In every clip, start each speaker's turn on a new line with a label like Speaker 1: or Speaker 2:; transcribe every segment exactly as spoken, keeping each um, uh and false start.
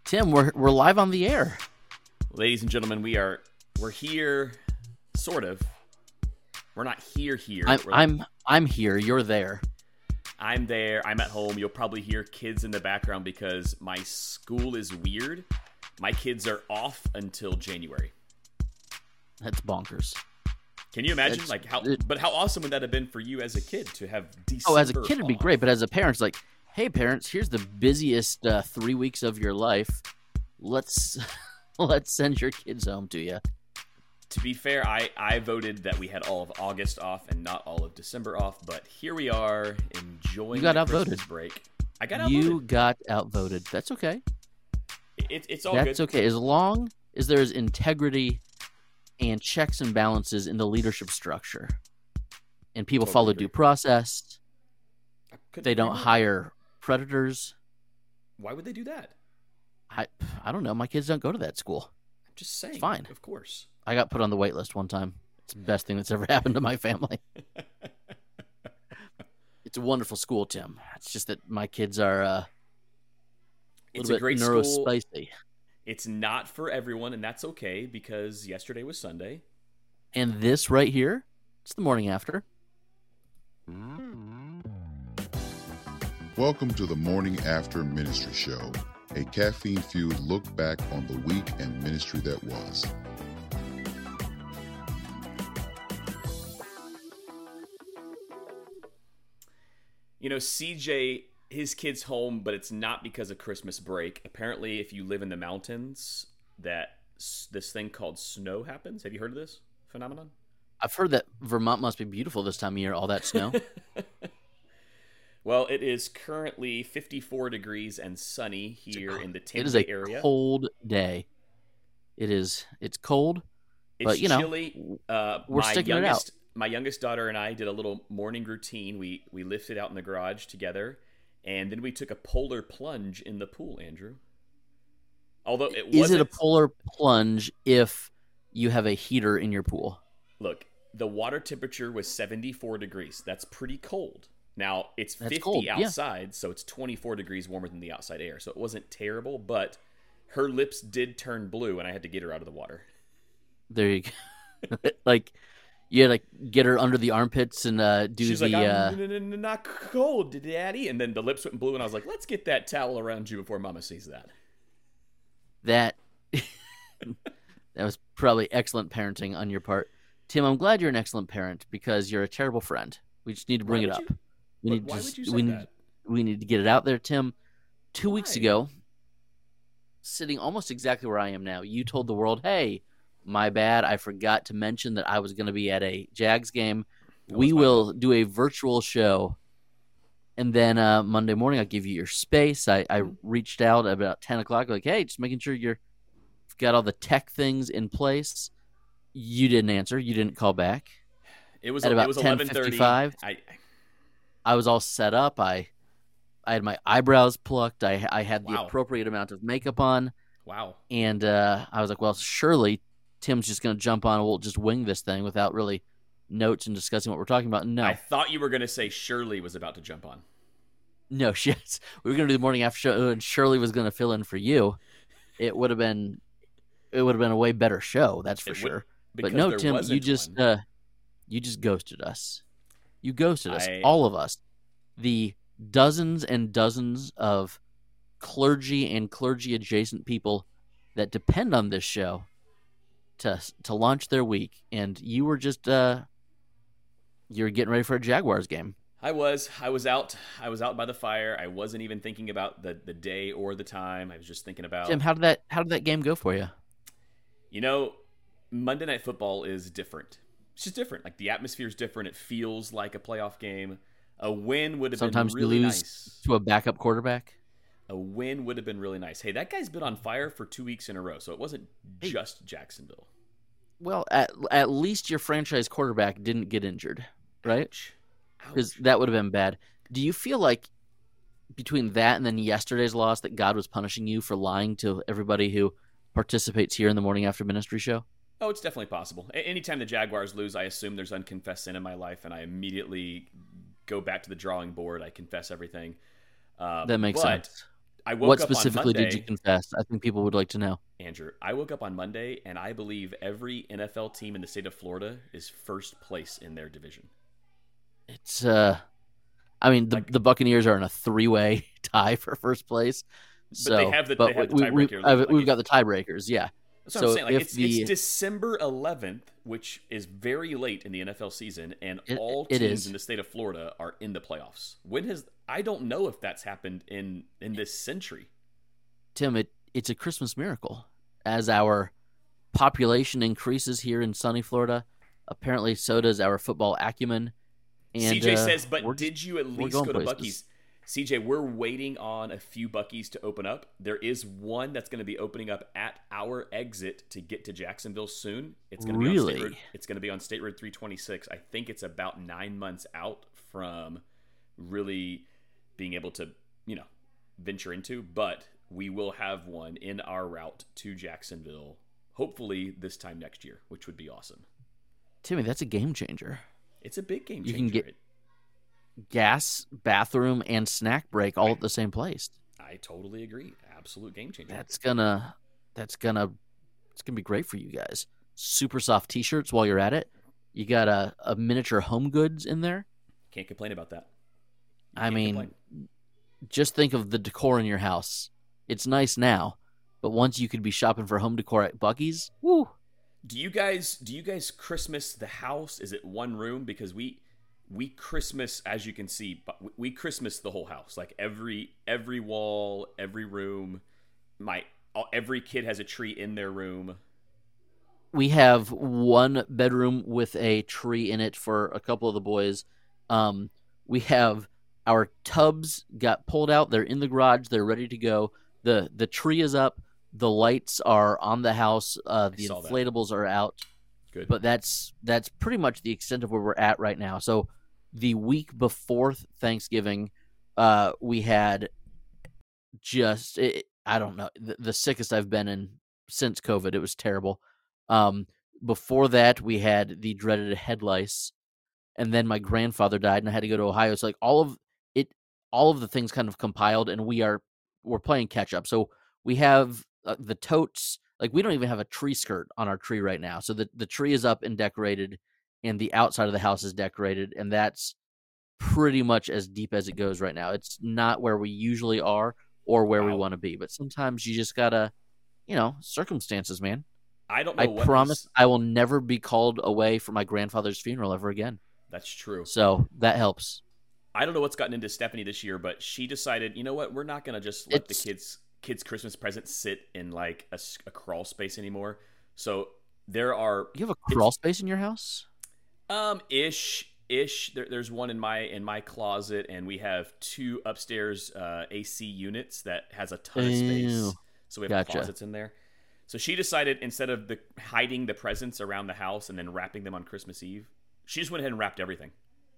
Speaker 1: Tim, we're we're live on the air.
Speaker 2: Ladies and gentlemen, we are we're here, sort of. We're not here here.
Speaker 1: I'm
Speaker 2: We're
Speaker 1: I'm I'm here. You're there.
Speaker 2: I'm there. I'm at home. You'll probably hear kids in the background because my school is weird. My kids are off until January.
Speaker 1: That's bonkers.
Speaker 2: Can you imagine?
Speaker 1: It's,
Speaker 2: like how?
Speaker 1: it,
Speaker 2: but how awesome would that have been for you as a kid to have December?
Speaker 1: Oh, as a kid, it'd be
Speaker 2: off?
Speaker 1: great. But as a parent, it's like, hey, parents, here's the busiest uh, three weeks of your life. Let's let's send your kids home to you.
Speaker 2: To be fair, I, I voted that we had all of August off and not all of December off, but here we are enjoying
Speaker 1: you got
Speaker 2: the
Speaker 1: outvoted.
Speaker 2: Christmas break. I got outvoted.
Speaker 1: You got outvoted. That's okay.
Speaker 2: It, it's all
Speaker 1: That's
Speaker 2: good.
Speaker 1: okay. As long as there's integrity and checks and balances in the leadership structure, and people
Speaker 2: Totally
Speaker 1: follow
Speaker 2: agree.
Speaker 1: due process,
Speaker 2: I couldn't
Speaker 1: they
Speaker 2: agree
Speaker 1: don't
Speaker 2: more.
Speaker 1: hire predators.
Speaker 2: Why would they do that?
Speaker 1: I I don't know. My kids don't go to that school.
Speaker 2: I'm just saying.
Speaker 1: fine.
Speaker 2: Of course.
Speaker 1: I got put on the wait list one time. It's the best thing that's ever happened to my family. It's a wonderful school, Tim. It's just that my kids are uh, a
Speaker 2: It's
Speaker 1: little
Speaker 2: a
Speaker 1: bit
Speaker 2: great
Speaker 1: neuro
Speaker 2: school.
Speaker 1: spicy.
Speaker 2: It's not for everyone, and that's okay because yesterday was Sunday.
Speaker 1: And this right here, it's the morning after.
Speaker 3: Welcome to the Morning After Ministry Show, a caffeine-fueled look back on the week and ministry that was.
Speaker 2: You know, C J, his kid's home, but it's not because of Christmas break. Apparently, if you live in the mountains, that s- this thing called snow happens. Have you heard of this phenomenon?
Speaker 1: I've heard that Vermont must be beautiful this time of year, all that snow.
Speaker 2: Well, it is currently fifty-four degrees and sunny here in the Tampa
Speaker 1: It is a
Speaker 2: area.
Speaker 1: cold day. It is. It's cold,
Speaker 2: It's
Speaker 1: but, you know,
Speaker 2: chilly. Uh,
Speaker 1: we're
Speaker 2: my
Speaker 1: sticking it out.
Speaker 2: youngest, My youngest daughter and I did a little morning routine. We we lifted out in the garage together, and then we took a polar plunge in the pool, Andrew. Although it
Speaker 1: is
Speaker 2: wasn't,
Speaker 1: it a polar plunge if you have a heater in your pool?
Speaker 2: look, the water temperature was seventy-four degrees. That's pretty cold. Now, it's
Speaker 1: That's
Speaker 2: fifty
Speaker 1: cold, yeah.
Speaker 2: outside, so it's twenty-four degrees warmer than the outside air. So it wasn't terrible, but her lips did turn blue, and I had to get her out of the water.
Speaker 1: There you go. Like, you had to get her under the armpits and uh, do
Speaker 2: She's
Speaker 1: the.
Speaker 2: like,
Speaker 1: uh,
Speaker 2: I'm n- n- n- not cold, Daddy. And then the lips went blue, and I was like, let's get that towel around you before Mama sees that.
Speaker 1: that. That was probably excellent parenting on your part, Tim. I'm glad you're an excellent parent because you're a terrible friend. We just need to bring
Speaker 2: Why
Speaker 1: it
Speaker 2: would
Speaker 1: up.
Speaker 2: you-
Speaker 1: We
Speaker 2: Why-
Speaker 1: need
Speaker 2: why
Speaker 1: to
Speaker 2: would
Speaker 1: just,
Speaker 2: you say
Speaker 1: we need
Speaker 2: that?
Speaker 1: we need to get it out there, Tim. Two weeks
Speaker 2: Why?
Speaker 1: ago, sitting almost exactly where I am now, you told the world, "Hey, my bad. I forgot to mention that I was going to be at a Jags game.
Speaker 2: That
Speaker 1: We
Speaker 2: was my
Speaker 1: will do a virtual show." And then uh, Monday morning, I'll give you your space. I, I reached out at about ten o'clock, like, "Hey, just making sure you're got all the tech things in place." You didn't answer. You didn't call back.
Speaker 2: It was
Speaker 1: At about
Speaker 2: it was eleven thirty.
Speaker 1: ten fifty-five.
Speaker 2: I
Speaker 1: I was all set up. I I had my eyebrows plucked. I I had the
Speaker 2: Wow.
Speaker 1: appropriate amount of makeup on,
Speaker 2: wow.
Speaker 1: and uh, I was like, well, surely Tim's just going to jump on. We'll just wing this thing without really notes and discussing what we're talking about. No,
Speaker 2: I thought you were going to say Shirley was about to jump on.
Speaker 1: no shit. We were going to do the morning after show, and Shirley was going to fill in for you. It would have been it would have been a way better show. That's for
Speaker 2: It would-
Speaker 1: sure. But
Speaker 2: because
Speaker 1: no,
Speaker 2: there
Speaker 1: Tim, you
Speaker 2: wasn't
Speaker 1: just
Speaker 2: one.
Speaker 1: uh, you just ghosted us. You ghosted us,
Speaker 2: I-
Speaker 1: all of us. The dozens and dozens of clergy and clergy adjacent people that depend on this show to to launch their week, and you were just uh, you're getting ready for a Jaguars game.
Speaker 2: I was I was out I was out by the fire. I wasn't even thinking about the, the day or the time. I was just thinking about
Speaker 1: Tim, how did that how did that game go for you?
Speaker 2: You know, Monday Night Football is different. It's just different. Like the atmosphere is different. It feels like a playoff game. A win would have
Speaker 1: Sometimes
Speaker 2: been really
Speaker 1: you lose
Speaker 2: nice.
Speaker 1: to a backup quarterback.
Speaker 2: A win would have been really nice. Hey, that guy's been on fire for two weeks in a row, so it wasn't just Jacksonville.
Speaker 1: Well, at at least your franchise quarterback didn't get injured, right?
Speaker 2: Ouch.
Speaker 1: Because
Speaker 2: Ouch.
Speaker 1: that would have been bad. Do you feel like between that and then yesterday's loss that God was punishing you for lying to everybody who participates here in the Morning After Ministry show?
Speaker 2: Oh, it's definitely possible. A- anytime the Jaguars lose, I assume there's unconfessed sin in my life, and I immediately go back to the drawing board. I confess everything. Um,
Speaker 1: That makes
Speaker 2: but
Speaker 1: sense.
Speaker 2: I woke
Speaker 1: What
Speaker 2: up
Speaker 1: specifically
Speaker 2: on Monday,
Speaker 1: did you confess? I think people would like to know.
Speaker 2: Andrew. I woke up on Monday,
Speaker 1: And
Speaker 2: and I believe every N F L team in the state of Florida is first place in their division.
Speaker 1: It's, uh, I mean, the
Speaker 2: Like,
Speaker 1: the Buccaneers are in a three-way tie for first place.
Speaker 2: but they
Speaker 1: So,
Speaker 2: have the
Speaker 1: but
Speaker 2: they have the
Speaker 1: we, we,
Speaker 2: tiebreaker.
Speaker 1: uh,
Speaker 2: Like
Speaker 1: we've
Speaker 2: if,
Speaker 1: got the tiebreakers, yeah.
Speaker 2: that's what
Speaker 1: So
Speaker 2: I'm saying. Like
Speaker 1: if
Speaker 2: it's
Speaker 1: the
Speaker 2: it's December eleventh, which is very late in the N F L season, and
Speaker 1: it,
Speaker 2: all
Speaker 1: it
Speaker 2: teams
Speaker 1: is
Speaker 2: in the state of Florida are in the playoffs. When has I don't know if that's happened in in this century.
Speaker 1: Tim, it it's a Christmas miracle as our population increases here in sunny Florida. Apparently, so does our football acumen. And,
Speaker 2: C J
Speaker 1: uh,
Speaker 2: says, but
Speaker 1: we're
Speaker 2: did
Speaker 1: just-
Speaker 2: you at
Speaker 1: we're
Speaker 2: least
Speaker 1: going
Speaker 2: go to
Speaker 1: places.
Speaker 2: Buc-ee's? C J, we're waiting on a few Buc-ee's to open up. There is one that's going to be opening up at our exit to get to Jacksonville soon. It's going to be on State
Speaker 1: Really?
Speaker 2: Road, it's going to be on State Road three twenty-six. I think it's about nine months out from really being able to, you know, venture into. But we will have one in our route to Jacksonville, hopefully this time next year, which would be awesome.
Speaker 1: Timmy, that's a game changer.
Speaker 2: It's a big game
Speaker 1: You
Speaker 2: changer.
Speaker 1: can get- Gas, bathroom, and snack break all at the same place.
Speaker 2: I totally agree. Absolute game changer.
Speaker 1: That's gonna, that's gonna, it's gonna be great for you guys. Super soft T-shirts while you're at it. You got a, a miniature home goods in there.
Speaker 2: Can't complain about that. You
Speaker 1: I
Speaker 2: can't
Speaker 1: mean,
Speaker 2: complain.
Speaker 1: just think of the decor in your house. It's nice now, but once you could be shopping for home decor at Buc-ee's, woo.
Speaker 2: Do you guys do you guys Christmas the house? Is it one room? Because we we Christmas, as you can see, but we- we Christmas the whole house. Like every every wall, every room. My every kid has a tree in their room.
Speaker 1: We have one bedroom with a tree in it for a couple of the boys. Um, we have our tubs got pulled out. They're in the garage. They're ready to go. the The tree is up. The lights are on the house. Uh, the
Speaker 2: saw that.
Speaker 1: inflatables are out.
Speaker 2: Good.
Speaker 1: But that's that's pretty much the extent of where we're at right now. So the week before Thanksgiving, uh, we had just it, I don't know the, the sickest I've been in since COVID. It was terrible. Um, before that, we had the dreaded head lice, and then my grandfather died, and I had to go to Ohio. So like all of it, all of the things kind of compiled, and we are we're playing catch up. So we have uh, the totes. Like we don't even have a tree skirt on our tree right now. So the the tree is up and decorated, and the outside of the house is decorated, and that's pretty much as deep as it goes right now. It's not where we usually are or where we
Speaker 2: Wow.
Speaker 1: want to be, but sometimes you just gotta, you know, circumstances, man.
Speaker 2: I don't know
Speaker 1: I
Speaker 2: what
Speaker 1: promise
Speaker 2: this-
Speaker 1: I will never be called away from my grandfather's funeral ever again.
Speaker 2: That's true.
Speaker 1: So that helps.
Speaker 2: I don't know what's gotten into Stephanie this year, but she decided, you know what, we're not gonna just let
Speaker 1: It's-
Speaker 2: the kids kids Christmas presents sit in like a, s- a crawl space anymore. So there are
Speaker 1: You have a crawl space in your house?
Speaker 2: um ish ish. There, there's one in my in my closet, and we have two upstairs uh, A C units that has a ton of space.
Speaker 1: Ew.
Speaker 2: So we have
Speaker 1: Gotcha.
Speaker 2: closets in there. So she decided instead of the hiding the presents around the house and then wrapping them on Christmas Eve, she just went ahead and wrapped everything.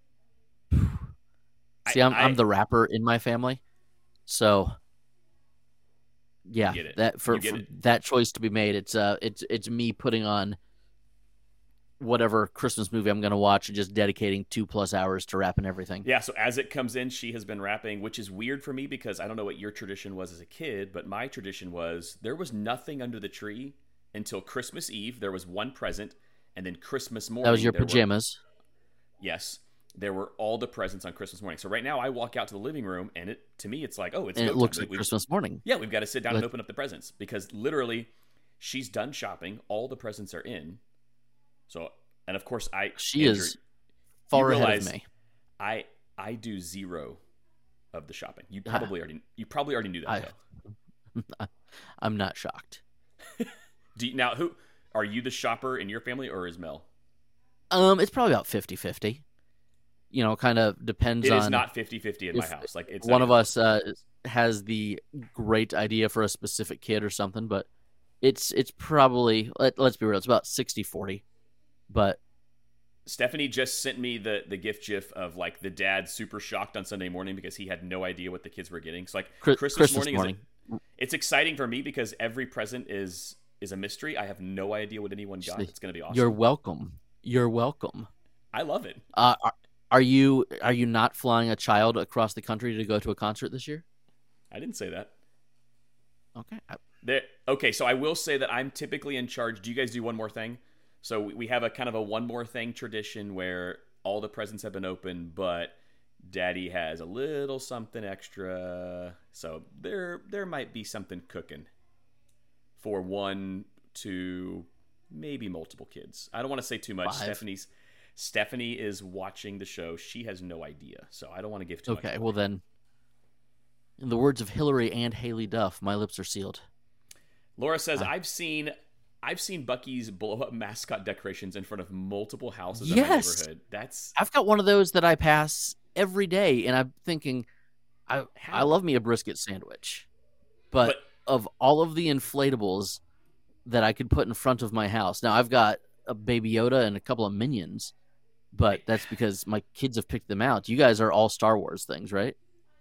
Speaker 1: See,
Speaker 2: I-
Speaker 1: I'm I'm
Speaker 2: I-
Speaker 1: the rapper in my family, so yeah,
Speaker 2: get it.
Speaker 1: that for,
Speaker 2: You get
Speaker 1: for
Speaker 2: it.
Speaker 1: that choice to be made, it's uh, it's it's me putting on whatever Christmas movie I'm gonna watch and just dedicating two plus hours to wrapping everything.
Speaker 2: Yeah, so as it comes in, she has been wrapping, which is weird for me because I don't know what your tradition was as a kid, but my tradition was there was nothing under the tree until Christmas Eve. There was one present, and then Christmas morning.
Speaker 1: That was your
Speaker 2: there were-
Speaker 1: pajamas.
Speaker 2: yes, there were all the presents on Christmas morning. So right now, I walk out to the living room, and it to me, it's like, oh, it's
Speaker 1: And
Speaker 2: go
Speaker 1: it looks
Speaker 2: time.
Speaker 1: like
Speaker 2: We've-
Speaker 1: Christmas morning.
Speaker 2: Yeah, we've got to sit down and
Speaker 1: Like-
Speaker 2: open up the presents because literally, she's done shopping. All the presents are in. So, and of course, I
Speaker 1: She
Speaker 2: Andrew,
Speaker 1: is far ahead
Speaker 2: realize-
Speaker 1: of me.
Speaker 2: I I do zero of the shopping. You probably already you probably already knew that.
Speaker 1: I-
Speaker 2: though.
Speaker 1: I'm not shocked.
Speaker 2: Do you, now who are you the shopper in your family or is Mel?
Speaker 1: Um, it's probably about fifty-fifty. You know, kind of depends
Speaker 2: It
Speaker 1: on
Speaker 2: is not fifty-fifty in my
Speaker 1: if
Speaker 2: house. Like it's
Speaker 1: one
Speaker 2: not
Speaker 1: of
Speaker 2: even-
Speaker 1: us uh, has the great idea for a specific kid or something, but it's it's probably let, let's be real, it's about sixty forty. But
Speaker 2: Stephanie just sent me the the gift gif of like the dad super shocked on Sunday morning because he had no idea what the kids were getting. So like
Speaker 1: Chri-
Speaker 2: Christmas,
Speaker 1: Christmas
Speaker 2: morning,
Speaker 1: morning.
Speaker 2: Is a, it's exciting for me because every present is is a mystery. I have no idea what anyone got. It's going to be awesome.
Speaker 1: You're welcome. You're welcome.
Speaker 2: I love it.
Speaker 1: Uh, are, are you are you not flying a child across the country to go to a concert this year?
Speaker 2: I didn't say that.
Speaker 1: Okay. I,
Speaker 2: There, okay, so I will say that I'm typically in charge. Do you guys do one more thing? So we we have a kind of a one more thing tradition where all the presents have been opened, but Daddy has a little something extra. So there there might be something cooking for one, two, maybe multiple kids. I don't want to say too much.
Speaker 1: Five.
Speaker 2: Stephanie's Stephanie is watching the show. She has no idea, so I don't want to give too much.
Speaker 1: okay.
Speaker 2: away.
Speaker 1: Well then, in the words of Hillary and Haley Duff, my lips are sealed.
Speaker 2: Laura says,
Speaker 1: Uh,
Speaker 2: "I've seen, I've seen Buc-ee's blow up mascot decorations in front of multiple houses
Speaker 1: Yes!
Speaker 2: in my neighborhood. That's
Speaker 1: I've got one of those that I pass every day, and I'm thinking, I I
Speaker 2: How?
Speaker 1: love me a brisket sandwich, but,
Speaker 2: But-
Speaker 1: of all of the inflatables that I could put in front of my house, now I've got a Baby Yoda and a couple of Minions, but that's because my kids have picked them out. You guys are all Star Wars things, right?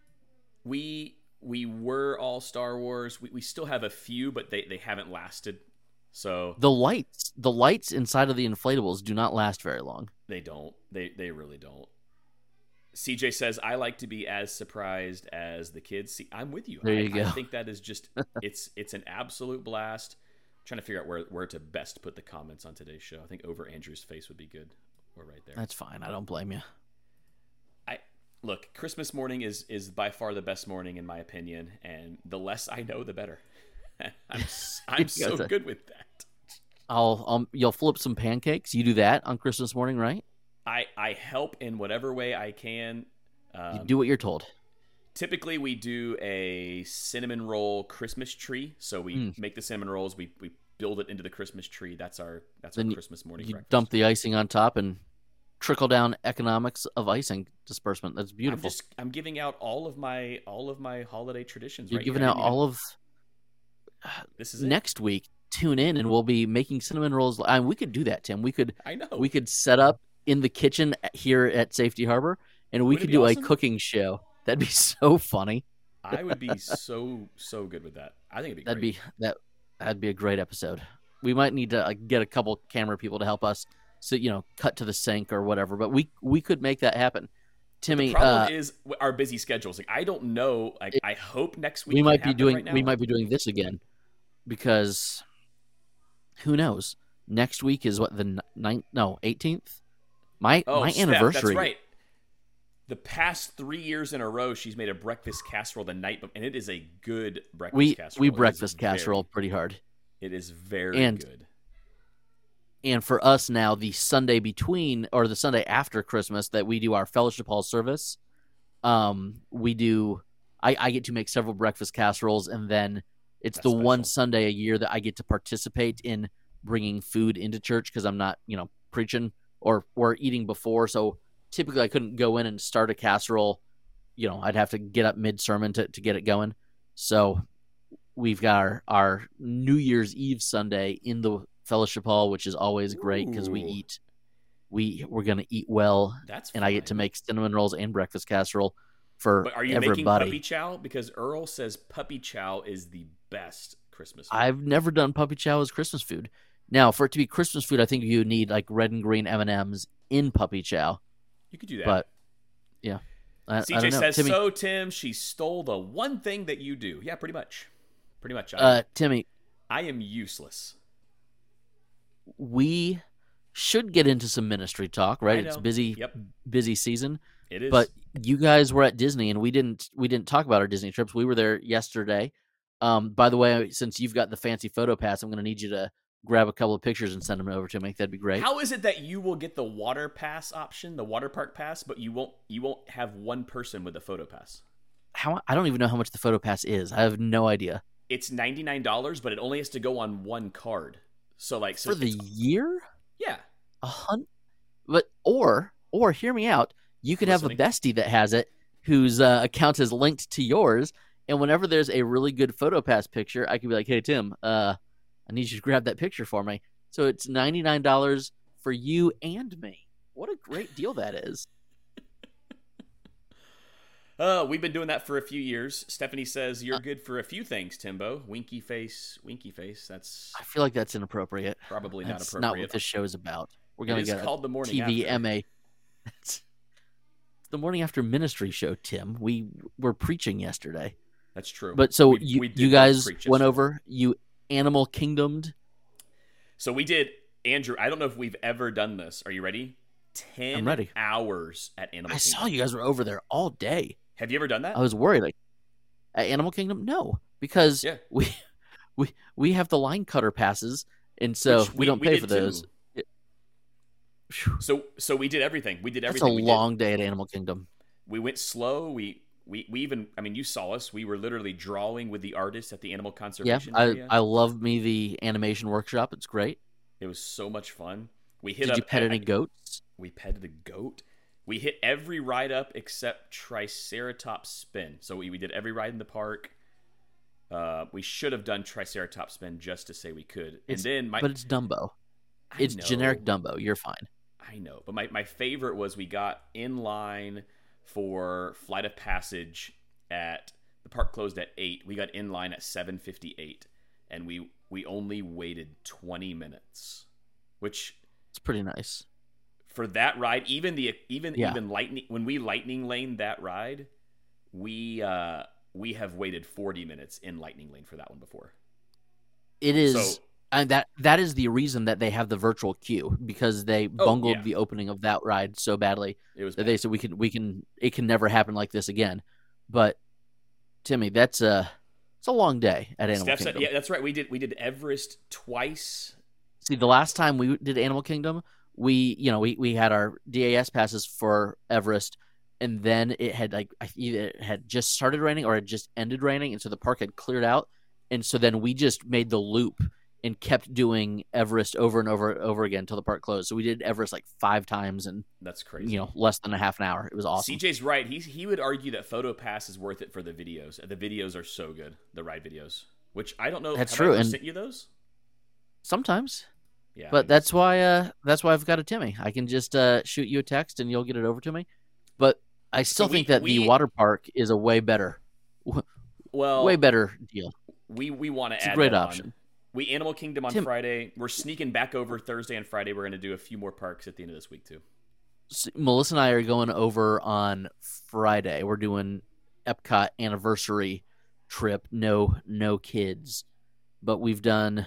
Speaker 2: we we were all Star Wars. We we still have a few, but they they haven't lasted. So
Speaker 1: The lights, the lights inside of the inflatables do not last very long.
Speaker 2: they don't. They they really don't." C J says, "I like to be as surprised as the kids." See, I'm with you.
Speaker 1: There
Speaker 2: I,
Speaker 1: you go.
Speaker 2: I think that is just it's it's an absolute blast. I'm trying to figure out where where to best put the comments on today's show. I think over Andrew's face would be good. Or right there.
Speaker 1: That's fine. I don't blame you.
Speaker 2: I look, Christmas morning is is by far the best morning in my opinion, and the less I know, the better. I'm s- I'm so
Speaker 1: Gotcha.
Speaker 2: good with that.
Speaker 1: I'll, I'll you'll flip some pancakes. You do that on Christmas morning, right?
Speaker 2: I I help in whatever way I can. Um,
Speaker 1: You do what you're told.
Speaker 2: Typically, we do a cinnamon roll Christmas tree. So we
Speaker 1: Mm.
Speaker 2: make the cinnamon rolls, we we build it into the Christmas tree. That's our that's
Speaker 1: Then
Speaker 2: our
Speaker 1: you-
Speaker 2: Christmas morning
Speaker 1: You
Speaker 2: breakfast.
Speaker 1: dump the icing on top and trickle down economics of icing disbursement. That's
Speaker 2: I'm
Speaker 1: beautiful.
Speaker 2: just I'm giving out all of my all of my holiday traditions.
Speaker 1: You're
Speaker 2: right
Speaker 1: giving
Speaker 2: here. I
Speaker 1: out
Speaker 2: didn't even-
Speaker 1: all of
Speaker 2: this is it.
Speaker 1: next week. Tune in and we'll be making cinnamon rolls. I mean, we could do that, Tim. We could
Speaker 2: I know.
Speaker 1: we could set up in the kitchen here at Safety Harbor, and we
Speaker 2: Wouldn't it
Speaker 1: could
Speaker 2: be
Speaker 1: do
Speaker 2: awesome?
Speaker 1: a cooking show. That'd be so funny.
Speaker 2: I would be so so good with that. I think it'd be
Speaker 1: That'd
Speaker 2: great.
Speaker 1: be that. That'd be a great episode. We might need to like, get a couple camera people to help us, so you know, cut to the sink or whatever. But we we could make that happen. Timmy,
Speaker 2: The problem
Speaker 1: uh,
Speaker 2: is our busy schedules. Like I don't know. Like
Speaker 1: It-
Speaker 2: I hope next week
Speaker 1: we
Speaker 2: can
Speaker 1: might be
Speaker 2: happen
Speaker 1: doing
Speaker 2: right now.
Speaker 1: we might be doing this again, because who knows? Next week is what, the ninth? No, eighteenth. My
Speaker 2: Oh,
Speaker 1: my
Speaker 2: Steph,
Speaker 1: anniversary.
Speaker 2: That's right. The past three years in a row, she's made a breakfast casserole the night, be- and it is a good breakfast
Speaker 1: We
Speaker 2: casserole.
Speaker 1: we
Speaker 2: It is
Speaker 1: breakfast
Speaker 2: very-
Speaker 1: casserole pretty hard.
Speaker 2: It is very
Speaker 1: And-
Speaker 2: good.
Speaker 1: And for us now, the Sunday between or the Sunday after Christmas that we do our fellowship hall service, um, we do. I, I get to make several breakfast casseroles, and then it's
Speaker 2: That's
Speaker 1: the one
Speaker 2: special.
Speaker 1: Sunday a year that I get to participate in bringing food into church because I'm not, you know, preaching or or eating before. So typically, I couldn't go in and start a casserole. You know, I'd have to get up mid sermon to to get it going. So we've got our our New Year's Eve Sunday in the fellowship hall, which is always great because we
Speaker 2: Ooh.
Speaker 1: eat we we're gonna eat well,
Speaker 2: That's
Speaker 1: and I get to
Speaker 2: fine.
Speaker 1: make cinnamon rolls and breakfast casserole for
Speaker 2: But are you making
Speaker 1: everybody.
Speaker 2: puppy chow? Because Earl says puppy chow is the best Christmas food.
Speaker 1: I've never done puppy chow as Christmas food. Now, for it to be Christmas food, I think you need like red and green M and M's in puppy chow.
Speaker 2: You could do that.
Speaker 1: But yeah, I,
Speaker 2: C J
Speaker 1: I don't know.
Speaker 2: says,
Speaker 1: Timmy,
Speaker 2: so Tim, she stole the one thing that you do. Yeah, pretty much. Pretty much. I,
Speaker 1: uh, Timmy,
Speaker 2: I am useless.
Speaker 1: we should get into some ministry talk, right?
Speaker 2: I
Speaker 1: It's
Speaker 2: know.
Speaker 1: busy,
Speaker 2: Yep.
Speaker 1: busy season.
Speaker 2: It is.
Speaker 1: But you guys were at Disney, and we didn't we didn't talk about our Disney trips. We were there yesterday. Um, by the way, since you've got the fancy photo pass, I'm going to need you to grab a couple of pictures and send them over to me. That'd be great.
Speaker 2: how is it that you will get the water pass option, the water park pass, but you won't you won't have one person with a photo pass?
Speaker 1: How I don't even know how much the photo pass is. I have no idea.
Speaker 2: It's ninety-nine dollars, but it only has to go on one card. So like so
Speaker 1: For the
Speaker 2: it's-
Speaker 1: year,
Speaker 2: yeah.
Speaker 1: a hun. But or or hear me out. You could have a
Speaker 2: Listening.
Speaker 1: bestie that has it, whose uh, account is linked to yours, and whenever there's a really good photo pass picture, I could be like, "Hey Tim, uh, I need you to grab that picture for me." So it's ninety-nine dollars for you and me. What a great deal that is.
Speaker 2: Uh, we've been doing that for a few years. Stephanie says you're good for a few things, Timbo. Winky face, winky face. That's
Speaker 1: I feel like that's inappropriate.
Speaker 2: probably not
Speaker 1: That's not
Speaker 2: appropriate.
Speaker 1: what this show is about. We're
Speaker 2: It
Speaker 1: gonna
Speaker 2: is
Speaker 1: get
Speaker 2: called
Speaker 1: a
Speaker 2: the morning
Speaker 1: T V
Speaker 2: after.
Speaker 1: M A. It's the morning after ministry show, Tim. We were preaching yesterday.
Speaker 2: That's true.
Speaker 1: But so
Speaker 2: We-
Speaker 1: you
Speaker 2: we did
Speaker 1: you
Speaker 2: both
Speaker 1: guys
Speaker 2: preach
Speaker 1: went
Speaker 2: yesterday.
Speaker 1: over, you Animal Kingdomed.
Speaker 2: So we did, Andrew. I don't know if we've ever done this. Are you ready? Ten
Speaker 1: I'm ready.
Speaker 2: hours at Animal
Speaker 1: I
Speaker 2: Kingdom.
Speaker 1: saw you guys were over there all day.
Speaker 2: Have you ever done that?
Speaker 1: I was worried. Like at Animal Kingdom, no, because
Speaker 2: Yeah.
Speaker 1: we we we have the line cutter passes, and so
Speaker 2: Which
Speaker 1: we,
Speaker 2: we-
Speaker 1: don't
Speaker 2: we
Speaker 1: pay
Speaker 2: did
Speaker 1: for those.
Speaker 2: too.
Speaker 1: It- Phew,
Speaker 2: So so we did everything. We did
Speaker 1: that's
Speaker 2: everything.
Speaker 1: a
Speaker 2: we
Speaker 1: long day at Animal Kingdom.
Speaker 2: Did. We went slow. We we we even. I mean, you saw us. We were literally drawing with the artist at the animal
Speaker 1: Yeah,
Speaker 2: conservation
Speaker 1: I
Speaker 2: area.
Speaker 1: I love me the animation workshop. It's great.
Speaker 2: It was so much fun. We hit
Speaker 1: Did
Speaker 2: up.
Speaker 1: you pet
Speaker 2: I-
Speaker 1: any
Speaker 2: I-
Speaker 1: goats?
Speaker 2: We petted a goat. We hit every ride up except Triceratops Spin. So we, we did every ride in the park. Uh, we should have done Triceratops Spin just to say we could. And
Speaker 1: It's-
Speaker 2: then my
Speaker 1: But it's Dumbo.
Speaker 2: I
Speaker 1: It's
Speaker 2: know,
Speaker 1: generic Dumbo. You're fine.
Speaker 2: I know, but my, my favorite was we got in line for Flight of Passage at the park closed at eight. We got in line at seven fifty-eight, and we we only waited twenty minutes, which
Speaker 1: It's pretty nice.
Speaker 2: for that ride, even the even
Speaker 1: Yeah.
Speaker 2: even lightning when we lightning lane that ride, we uh we have waited forty minutes in lightning lane for that one before.
Speaker 1: It is,
Speaker 2: So-
Speaker 1: and that that is the reason that they have the virtual queue, because they
Speaker 2: Oh,
Speaker 1: bungled
Speaker 2: yeah.
Speaker 1: the opening of that ride so badly
Speaker 2: It was
Speaker 1: that
Speaker 2: bad.
Speaker 1: they said we can we can it can never happen like this again. But Timmy, that's a it's a long day at Animal
Speaker 2: Steph said,
Speaker 1: Kingdom.
Speaker 2: yeah, that's right. We did we did Everest twice.
Speaker 1: See, the last time we did Animal Kingdom, we you know we, we had our D A S passes for Everest, and then it had like I- either it had just started raining or it just ended raining, and so the park had cleared out, and so then we just made the loop and kept doing Everest over and over and over again until the park closed. So we did Everest like five times in
Speaker 2: That's crazy.
Speaker 1: you know less than a half an hour. It was awesome.
Speaker 2: C J's right. He he would argue that Photo Pass is worth it for the videos. The videos are so good, the ride videos. Which I don't know.
Speaker 1: That's
Speaker 2: have
Speaker 1: true,
Speaker 2: I ever
Speaker 1: and-
Speaker 2: sent you those?
Speaker 1: Sometimes,
Speaker 2: Yeah, I
Speaker 1: but
Speaker 2: guess
Speaker 1: that's
Speaker 2: so.
Speaker 1: why uh that's why I've got a Timmy. I can just uh, shoot you a text and you'll get it over to me. But I still
Speaker 2: So we-
Speaker 1: think that
Speaker 2: we-
Speaker 1: the water park is a way better,
Speaker 2: well,
Speaker 1: way better deal.
Speaker 2: we we want to
Speaker 1: It's a
Speaker 2: add
Speaker 1: great
Speaker 2: that
Speaker 1: option.
Speaker 2: on. We Animal Kingdom on
Speaker 1: Tim-
Speaker 2: Friday. We're sneaking back over Thursday and Friday. We're going to do a few more parks at the end of this week too.
Speaker 1: S- Melissa and I are going over on Friday. We're doing Epcot anniversary trip. No, no kids, but we've done.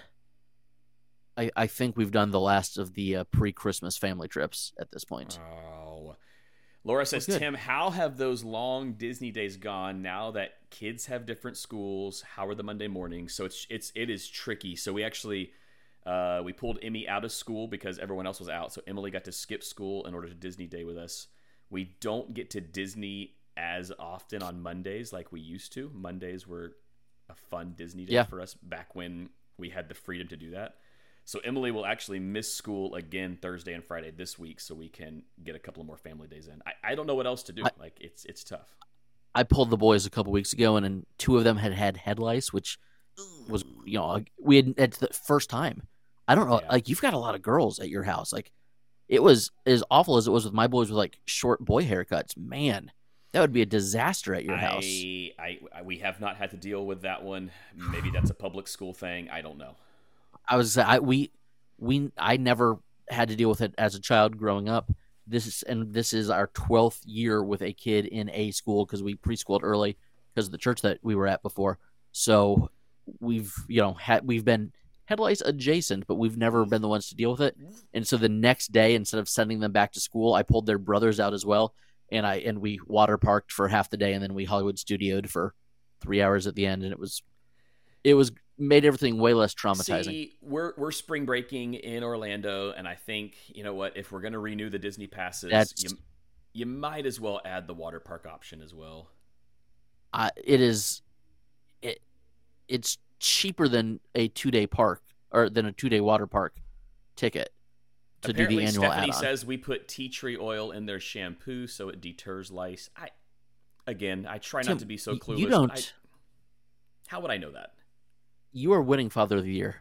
Speaker 1: I, I think we've done the last of the uh, pre-Christmas family trips at this point.
Speaker 2: Oh, Laura says,
Speaker 1: good.
Speaker 2: Tim, how have those long Disney days gone now that kids have different schools? How are the Monday mornings? So it's it's it is tricky. So we actually uh, we pulled Emmy out of school because everyone else was out. So Emily got to skip school in order to Disney Day with us. We don't get to Disney as often on Mondays like we used to. Mondays were a fun Disney day
Speaker 1: Yeah.
Speaker 2: for us back when we had the freedom to do that. So Emily will actually miss school again Thursday and Friday this week, so we can get a couple of more family days in. I, I don't know what else to do.
Speaker 1: I-
Speaker 2: like it's it's tough.
Speaker 1: I pulled the boys a couple weeks ago, and, and two of them had had head lice, which was you know like, we had it's the first time. I don't know,
Speaker 2: Yeah.
Speaker 1: like you've got a lot of girls at your house. Like it was as awful as it was with my boys with like short boy haircuts. Man, that would be a disaster at your house.
Speaker 2: I, I I we have not had to deal with that one. Maybe that's a public school thing. I don't know.
Speaker 1: I was I we we I never had to deal with it as a child growing up. This is and this is our twelfth year with a kid in a school because we preschooled early because of the church that we were at before. So we've you know had we've been head lice adjacent, but we've never been the ones to deal with it. And so the next day, instead of sending them back to school, I pulled their brothers out as well, and I and we water parked for half the day, and then we Hollywood studioed for three hours at the end, and it was it was made everything way less traumatizing.
Speaker 2: See, we're we're spring breaking in Orlando, and I think you know what? If we're going to renew the Disney passes,
Speaker 1: That's-
Speaker 2: you you might as well add the water park option as well.
Speaker 1: Uh, it is it it's cheaper than a two day park or than a two day water park ticket to
Speaker 2: Apparently,
Speaker 1: do the annual
Speaker 2: Stephanie
Speaker 1: add-on.
Speaker 2: says we put tea tree oil in their shampoo so it deters lice. I again, I try
Speaker 1: Tim,
Speaker 2: not to be so
Speaker 1: y-
Speaker 2: clueless.
Speaker 1: you
Speaker 2: but
Speaker 1: don't.
Speaker 2: I- how would I know that?
Speaker 1: You are winning Father of the Year.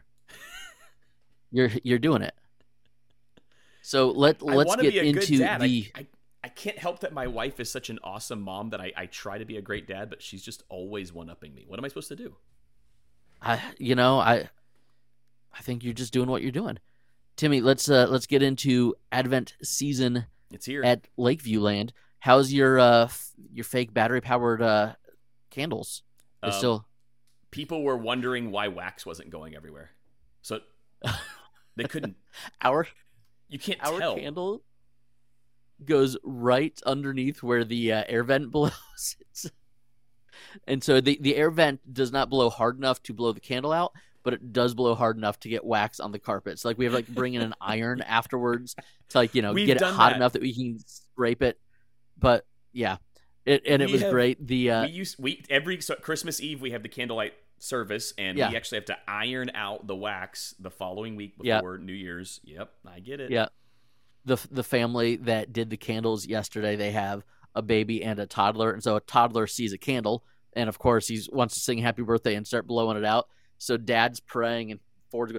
Speaker 1: you're you're doing it. So let
Speaker 2: I
Speaker 1: let's
Speaker 2: want to
Speaker 1: get
Speaker 2: be a
Speaker 1: into
Speaker 2: good dad.
Speaker 1: the.
Speaker 2: I, I I can't help that my wife is such an awesome mom that I, I try to be a great dad, but she's just always one upping me. What am I supposed to do?
Speaker 1: I you know I I think you're just doing what you're doing, Timmy. Let's uh let's get into Advent season
Speaker 2: It's here.
Speaker 1: at Lakeview Land. How's your uh f- your fake battery powered uh candles? They
Speaker 2: Um,
Speaker 1: still
Speaker 2: people were wondering why wax wasn't going everywhere. So they couldn't.
Speaker 1: our
Speaker 2: You can't
Speaker 1: our
Speaker 2: tell.
Speaker 1: candle goes right underneath where the uh, air vent blows. And so the, the air vent does not blow hard enough to blow the candle out, but it does blow hard enough to get wax on the carpet. So like we have like bring in an iron afterwards to like, you know,
Speaker 2: We've
Speaker 1: get it
Speaker 2: done
Speaker 1: hot
Speaker 2: that.
Speaker 1: enough that we can scrape it. But yeah, it and it
Speaker 2: We
Speaker 1: was
Speaker 2: have-
Speaker 1: great. The uh,
Speaker 2: we use we every so Christmas Eve we have the candlelight service, and
Speaker 1: Yeah.
Speaker 2: we actually have to iron out the wax the following week
Speaker 1: Yeah.
Speaker 2: before New Year's. Yep, I get it.
Speaker 1: yeah, the the family that did the candles yesterday, they have a baby and a toddler, and so a toddler sees a candle, and of course he wants to sing happy birthday and start blowing it out. So dad's praying and Ford's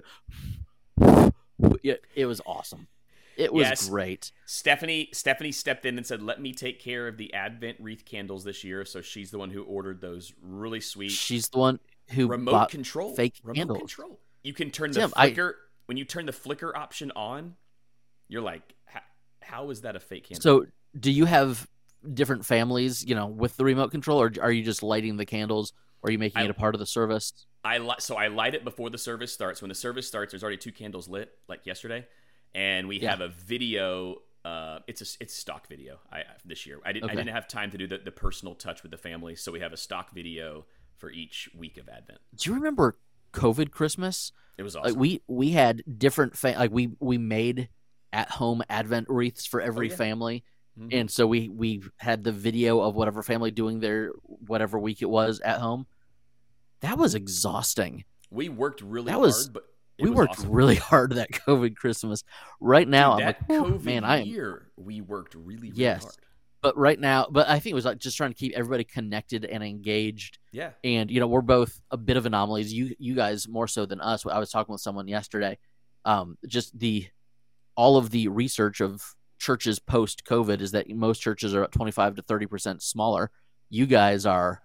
Speaker 1: going. Yeah, it was awesome. It was
Speaker 2: Yes.
Speaker 1: great.
Speaker 2: Stephanie Stephanie stepped in and said, "Let me take care of the Advent wreath candles this year." So she's the one who ordered those really sweet
Speaker 1: She's the one who
Speaker 2: remote
Speaker 1: bought
Speaker 2: control
Speaker 1: fake
Speaker 2: remote
Speaker 1: candles.
Speaker 2: control. You can turn the
Speaker 1: Tim, I-
Speaker 2: flicker when you turn the flicker option on. You're like, "How- how is that a fake candle?"
Speaker 1: So, do you have different families, you know, with the remote control, or are you just lighting the candles, or are you making
Speaker 2: I-
Speaker 1: it a part of the service?
Speaker 2: I li- so I light it before the service starts. When the service starts, there's already two candles lit, like yesterday, and we
Speaker 1: Yeah.
Speaker 2: have a video. Uh, it's a it's stock video. I this year I didn't I
Speaker 1: Okay.
Speaker 2: didn't have time to do the, the personal touch with the family, so we have a stock video for each week of Advent.
Speaker 1: Do you remember COVID Christmas?
Speaker 2: It was awesome.
Speaker 1: Like we we had different fa- like we we made at home Advent wreaths for every
Speaker 2: Oh, yeah.
Speaker 1: family,
Speaker 2: Mhm.
Speaker 1: and so we we had the video of whatever family doing their whatever week it was at home. That was exhausting.
Speaker 2: we worked really
Speaker 1: that was-
Speaker 2: hard, but it
Speaker 1: We
Speaker 2: was
Speaker 1: worked
Speaker 2: awesome.
Speaker 1: really hard that COVID Christmas. Right now,
Speaker 2: Dude,
Speaker 1: I'm
Speaker 2: that
Speaker 1: like, "Whew,
Speaker 2: COVID
Speaker 1: man, I am
Speaker 2: year we worked really really
Speaker 1: Yes.
Speaker 2: hard.
Speaker 1: But right now, but I think it was like just trying to keep everybody connected and engaged.
Speaker 2: Yeah.
Speaker 1: And you know, we're both a bit of anomalies. You you guys more so than us. I was talking with someone yesterday. Um, just the all of the research of churches post COVID is that most churches are at twenty-five to thirty percent smaller. You guys are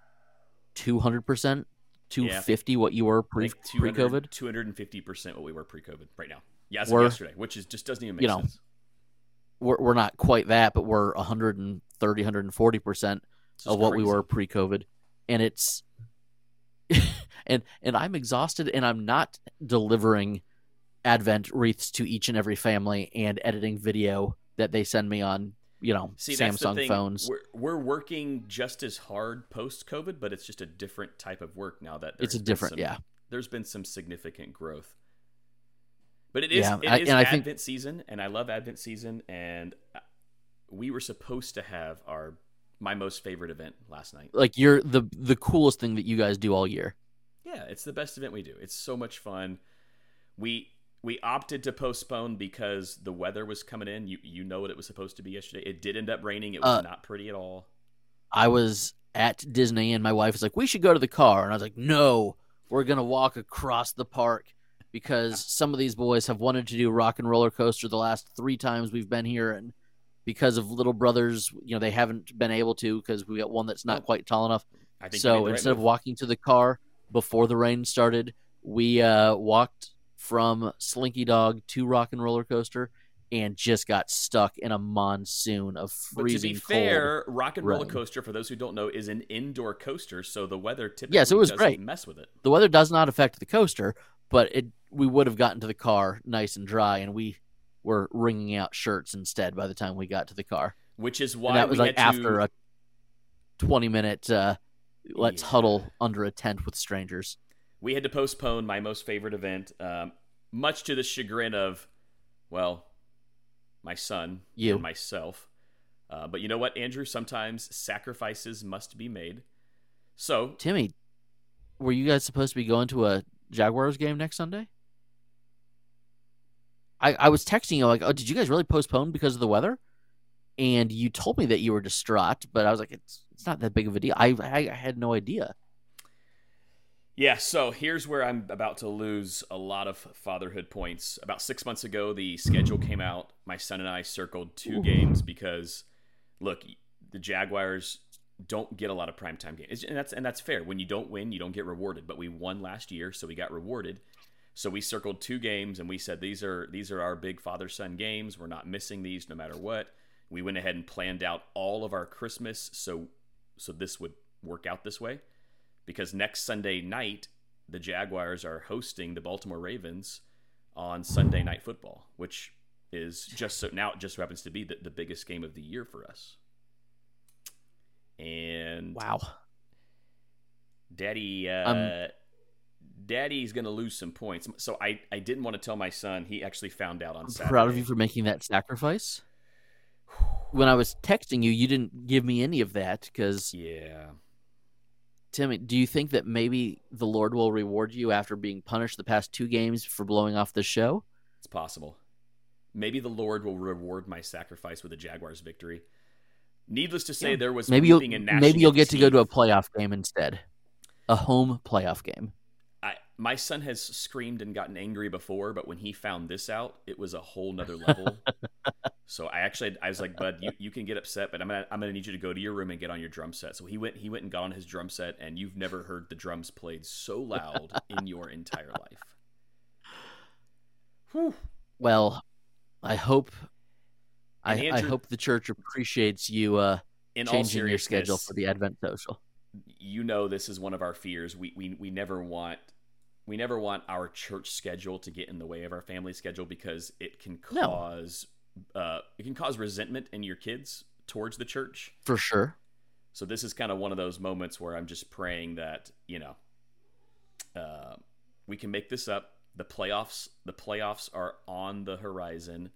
Speaker 1: two hundred percent, two fifty what you were pre pre COVID.
Speaker 2: two hundred fifty percent what we were pre-COVID right now. Yeah, as
Speaker 1: We're-
Speaker 2: of yesterday, which is just doesn't even make
Speaker 1: you know,
Speaker 2: sense.
Speaker 1: We're we're not quite that, but we're one hundred thirty, one hundred forty percent
Speaker 2: It's just
Speaker 1: of what we
Speaker 2: crazy.
Speaker 1: were pre-COVID, and it's and and I'm exhausted, and I'm not delivering Advent wreaths to each and every family and editing video that they send me on, you know,
Speaker 2: See, that's the
Speaker 1: Samsung
Speaker 2: thing.
Speaker 1: phones.
Speaker 2: We're, we're working just as hard post-COVID, but it's just a different type of work now that
Speaker 1: It's a
Speaker 2: there's been
Speaker 1: different,
Speaker 2: some-
Speaker 1: yeah.
Speaker 2: There's been some significant growth. But it is,
Speaker 1: Yeah,
Speaker 2: it
Speaker 1: I-
Speaker 2: is
Speaker 1: and I
Speaker 2: Advent
Speaker 1: think-
Speaker 2: season, and I love Advent season, and we were supposed to have our my most favorite event last night.
Speaker 1: Like you're the the coolest thing that you guys do all year.
Speaker 2: Yeah, it's the best event we do. It's so much fun. We we opted to postpone because the weather was coming in. You you know what it was supposed to be yesterday. It did end up raining. It was
Speaker 1: Uh,
Speaker 2: not pretty at all.
Speaker 1: I was at Disney, and my wife was like, "We should go to the car," and I was like, "No, we're gonna walk across the park." Because some of these boys have wanted to do Rock and Roller Coaster the last three times we've been here, and because of little brothers, you know, they haven't been able to because we got one that's not quite tall enough.
Speaker 2: I think we made
Speaker 1: So
Speaker 2: the right
Speaker 1: instead of
Speaker 2: move.
Speaker 1: walking to the car before the rain started, we uh, walked from Slinky Dog to Rock and Roller Coaster and just got stuck in a monsoon of
Speaker 2: But to
Speaker 1: freezing
Speaker 2: be
Speaker 1: cold.
Speaker 2: fair, Rock and Roller
Speaker 1: rain.
Speaker 2: Coaster, for those who don't know, is an indoor coaster, so the weather typically
Speaker 1: Yes, it was
Speaker 2: doesn't
Speaker 1: great.
Speaker 2: mess with it.
Speaker 1: The weather does not affect the coaster, but it we would have gotten to the car nice and dry, and we were wringing out shirts instead by the time we got to the car.
Speaker 2: Which is why
Speaker 1: And that was
Speaker 2: we
Speaker 1: like
Speaker 2: had
Speaker 1: after
Speaker 2: to,
Speaker 1: a twenty minute uh, let's
Speaker 2: Yeah.
Speaker 1: huddle under a tent with strangers.
Speaker 2: we had to postpone my most favorite event, um, much to the chagrin of, well, my son
Speaker 1: You.
Speaker 2: and myself. Uh, but you know what, Andrew? Sometimes sacrifices must be made. So
Speaker 1: Timmy, were you guys supposed to be going to a Jaguars game next Sunday? I, I was texting you like, oh, did you guys really postpone because of the weather? And you told me that you were distraught, but I was like, it's it's not that big of a deal. I I, I had no idea.
Speaker 2: Yeah, so here's where I'm about to lose a lot of fatherhood points. About six months ago, the schedule came out. My son and I circled two games because, look, the Jaguars don't get a lot of primetime games, and that's and that's fair. When you don't win, you don't get rewarded. But we won last year, so we got rewarded. So we circled two games, and we said these are these are our big father-son games. We're not missing these, no matter what. We went ahead and planned out all of our Christmas, so so this would work out this way. because next Sunday night, the Jaguars are hosting the Baltimore Ravens on Sunday Night Football, which is just so now it just happens to be the, the biggest game of the year for us. And
Speaker 1: wow,
Speaker 2: Daddy, uh, um, Daddy's going to lose some points. So I, I didn't want to tell my son. He actually found out on
Speaker 1: I'm
Speaker 2: Saturday.
Speaker 1: Proud of you for making that sacrifice. When I was texting you, you didn't give me any of that because
Speaker 2: yeah.
Speaker 1: Timmy, do you think that maybe the Lord will reward you after being punished the past two games for blowing off the show?
Speaker 2: It's possible. Maybe the Lord will reward my sacrifice with a Jaguars victory. Needless to say, yeah. there was
Speaker 1: maybe you'll
Speaker 2: and gnashing
Speaker 1: maybe you'll get
Speaker 2: teeth.
Speaker 1: to go to a playoff game instead, a home playoff game.
Speaker 2: I, my son has screamed and gotten angry before, but when he found this out, it was a whole nother level. So I actually, I was like, Bud, you, you can get upset, but I'm gonna I'm gonna need you to go to your room and get on your drum set. So he went he went and got on his drum set, and you've never heard the drums played so loud in your entire life.
Speaker 1: Whew. Well, I hope I,
Speaker 2: Andrew,
Speaker 1: I hope the church appreciates you uh,
Speaker 2: in
Speaker 1: changing your schedule for the Advent Social.
Speaker 2: You know, this is one of our fears. We we we never want. We never want our church schedule to get in the way of our family schedule because it can cause no. uh, it can cause resentment in your kids towards the church.
Speaker 1: For sure.
Speaker 2: So this is kind of one of those moments where I'm just praying that, you know, uh, we can make this up. The playoffs, the playoffs are on the horizon.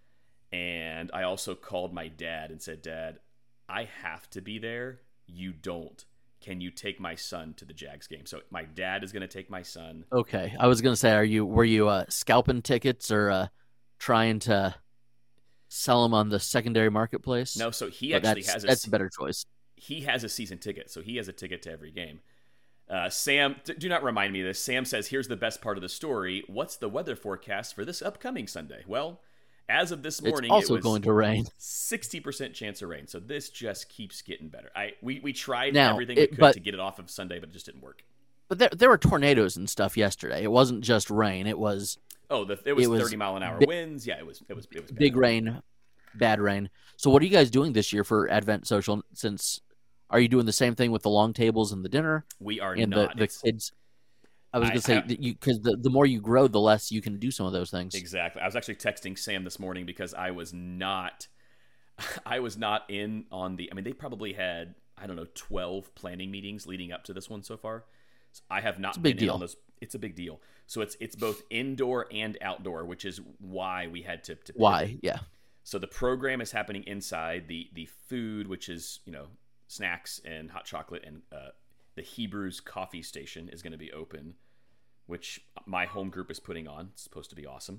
Speaker 2: And I also called my dad and said, Dad, I have to be there. You don't. Can you take my son to the Jags game? So my dad is going to take my son.
Speaker 1: Okay. I was going to say, are you were you uh, scalping tickets or uh, trying to sell them on the secondary marketplace?
Speaker 2: No, so he
Speaker 1: but
Speaker 2: actually
Speaker 1: that's,
Speaker 2: has a,
Speaker 1: that's a better choice.
Speaker 2: He has a season ticket, so he has a ticket to every game. Uh, Sam, d- do not remind me of this. Sam says, here's the best part of the story. What's the weather forecast for this upcoming Sunday? Well, as of this morning,
Speaker 1: it's also
Speaker 2: it was
Speaker 1: going to rain.
Speaker 2: sixty percent chance of rain. So this just keeps getting better. I we, we tried
Speaker 1: now,
Speaker 2: everything
Speaker 1: it,
Speaker 2: we could
Speaker 1: but,
Speaker 2: to get it off of Sunday, but it just didn't work.
Speaker 1: But there there were tornadoes and stuff yesterday. It wasn't just rain. It was
Speaker 2: oh, the, it was,
Speaker 1: it was
Speaker 2: thirty mile an hour
Speaker 1: big,
Speaker 2: winds. Yeah, it was it was it was bad.
Speaker 1: big rain, bad rain. So what are you guys doing this year for Advent Social? Since are you doing the same thing with the long tables and the dinner?
Speaker 2: We are
Speaker 1: and
Speaker 2: not.
Speaker 1: the, the kids. I was
Speaker 2: I,
Speaker 1: going to say,
Speaker 2: I,
Speaker 1: that you because the, the more you grow, the less you can do some of those things.
Speaker 2: Exactly. I was actually texting Sam this morning because I was not, I was not in on the, I mean, they probably had, I don't know, twelve planning meetings leading up to this one so far. So I have not
Speaker 1: it's a big
Speaker 2: been
Speaker 1: deal.
Speaker 2: in on those. It's a big deal. So it's it's both indoor and outdoor, which is why we had to, to
Speaker 1: Why? Yeah.
Speaker 2: So the program is happening inside. The the food, which is, you know, snacks and hot chocolate, and uh, the Hebrews coffee station is going to be open, which my home group is putting on. It's supposed to be awesome.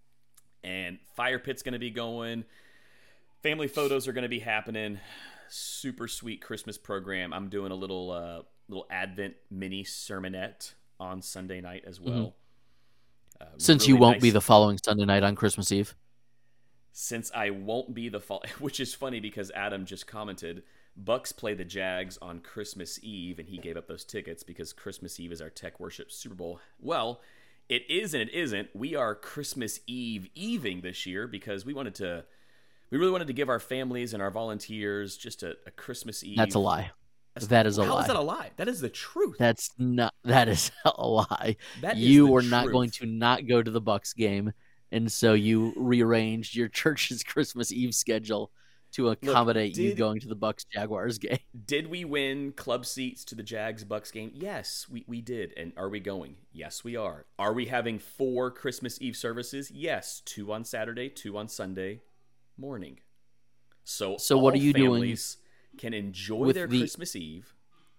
Speaker 2: And fire pit's going to be going. Family photos are going to be happening. Super sweet Christmas program. I'm doing a little uh, little Advent mini sermonette on Sunday night as well.
Speaker 1: Mm-hmm.
Speaker 2: Uh,
Speaker 1: Since
Speaker 2: really
Speaker 1: you won't
Speaker 2: nice.
Speaker 1: be the following Sunday night on Christmas Eve.
Speaker 2: Since I won't be the fall, which is funny because Adam just commented, Bucks play the Jags on Christmas Eve, and he gave up those tickets because Christmas Eve is our Tech Worship Super Bowl. Well, it is and it isn't. We are Christmas Eve Eving this year because we wanted to, we really wanted to give our families and our volunteers just a, a Christmas Eve.
Speaker 1: That's a lie. That's, that is a
Speaker 2: how
Speaker 1: lie.
Speaker 2: How is that a lie? That is the truth.
Speaker 1: That's not. That is a lie.
Speaker 2: That
Speaker 1: you
Speaker 2: is the
Speaker 1: were
Speaker 2: truth.
Speaker 1: not going to not go to the Bucks game, and so you rearranged your church's Christmas Eve schedule to accommodate
Speaker 2: Look, did,
Speaker 1: you going to the Bucks Jaguars game.
Speaker 2: Did we win club seats to the Jags Bucks game? Yes, we, we did. And are we going? Yes, we are. Are we having four Christmas Eve services? Yes, two on Saturday, two on Sunday morning. So,
Speaker 1: so what are you doing?
Speaker 2: Can enjoy their
Speaker 1: the,
Speaker 2: Christmas Eve.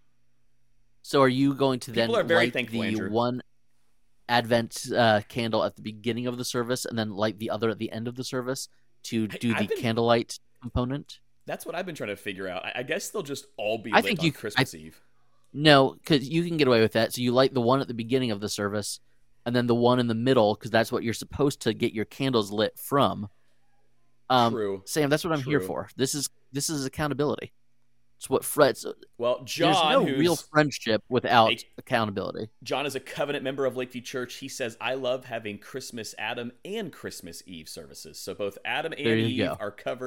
Speaker 1: So are you going to
Speaker 2: People
Speaker 1: then
Speaker 2: are very
Speaker 1: light
Speaker 2: thankful,
Speaker 1: the
Speaker 2: Andrew.
Speaker 1: one Advent uh, candle at the beginning of the service and then light the other at the end of the service to do
Speaker 2: I,
Speaker 1: the
Speaker 2: been,
Speaker 1: candlelight component?
Speaker 2: That's what I've been trying to figure out. I, I guess they'll just all be
Speaker 1: I
Speaker 2: lit
Speaker 1: think
Speaker 2: on
Speaker 1: you,
Speaker 2: Christmas
Speaker 1: I,
Speaker 2: Eve.
Speaker 1: No, because you can get away with that. So you light the one at the beginning of the service and then the one in the middle because that's what you're supposed to get your candles lit from. Um,
Speaker 2: True.
Speaker 1: Sam, that's what I'm
Speaker 2: True.
Speaker 1: here for. This is this is accountability. It's what Fred's.
Speaker 2: Well, John,
Speaker 1: there's no real friendship without
Speaker 2: a,
Speaker 1: accountability.
Speaker 2: John is a covenant member of Lakeview Church. He says, I love having Christmas Adam and Christmas Eve services. So both Adam and Eve
Speaker 1: go.
Speaker 2: are covered.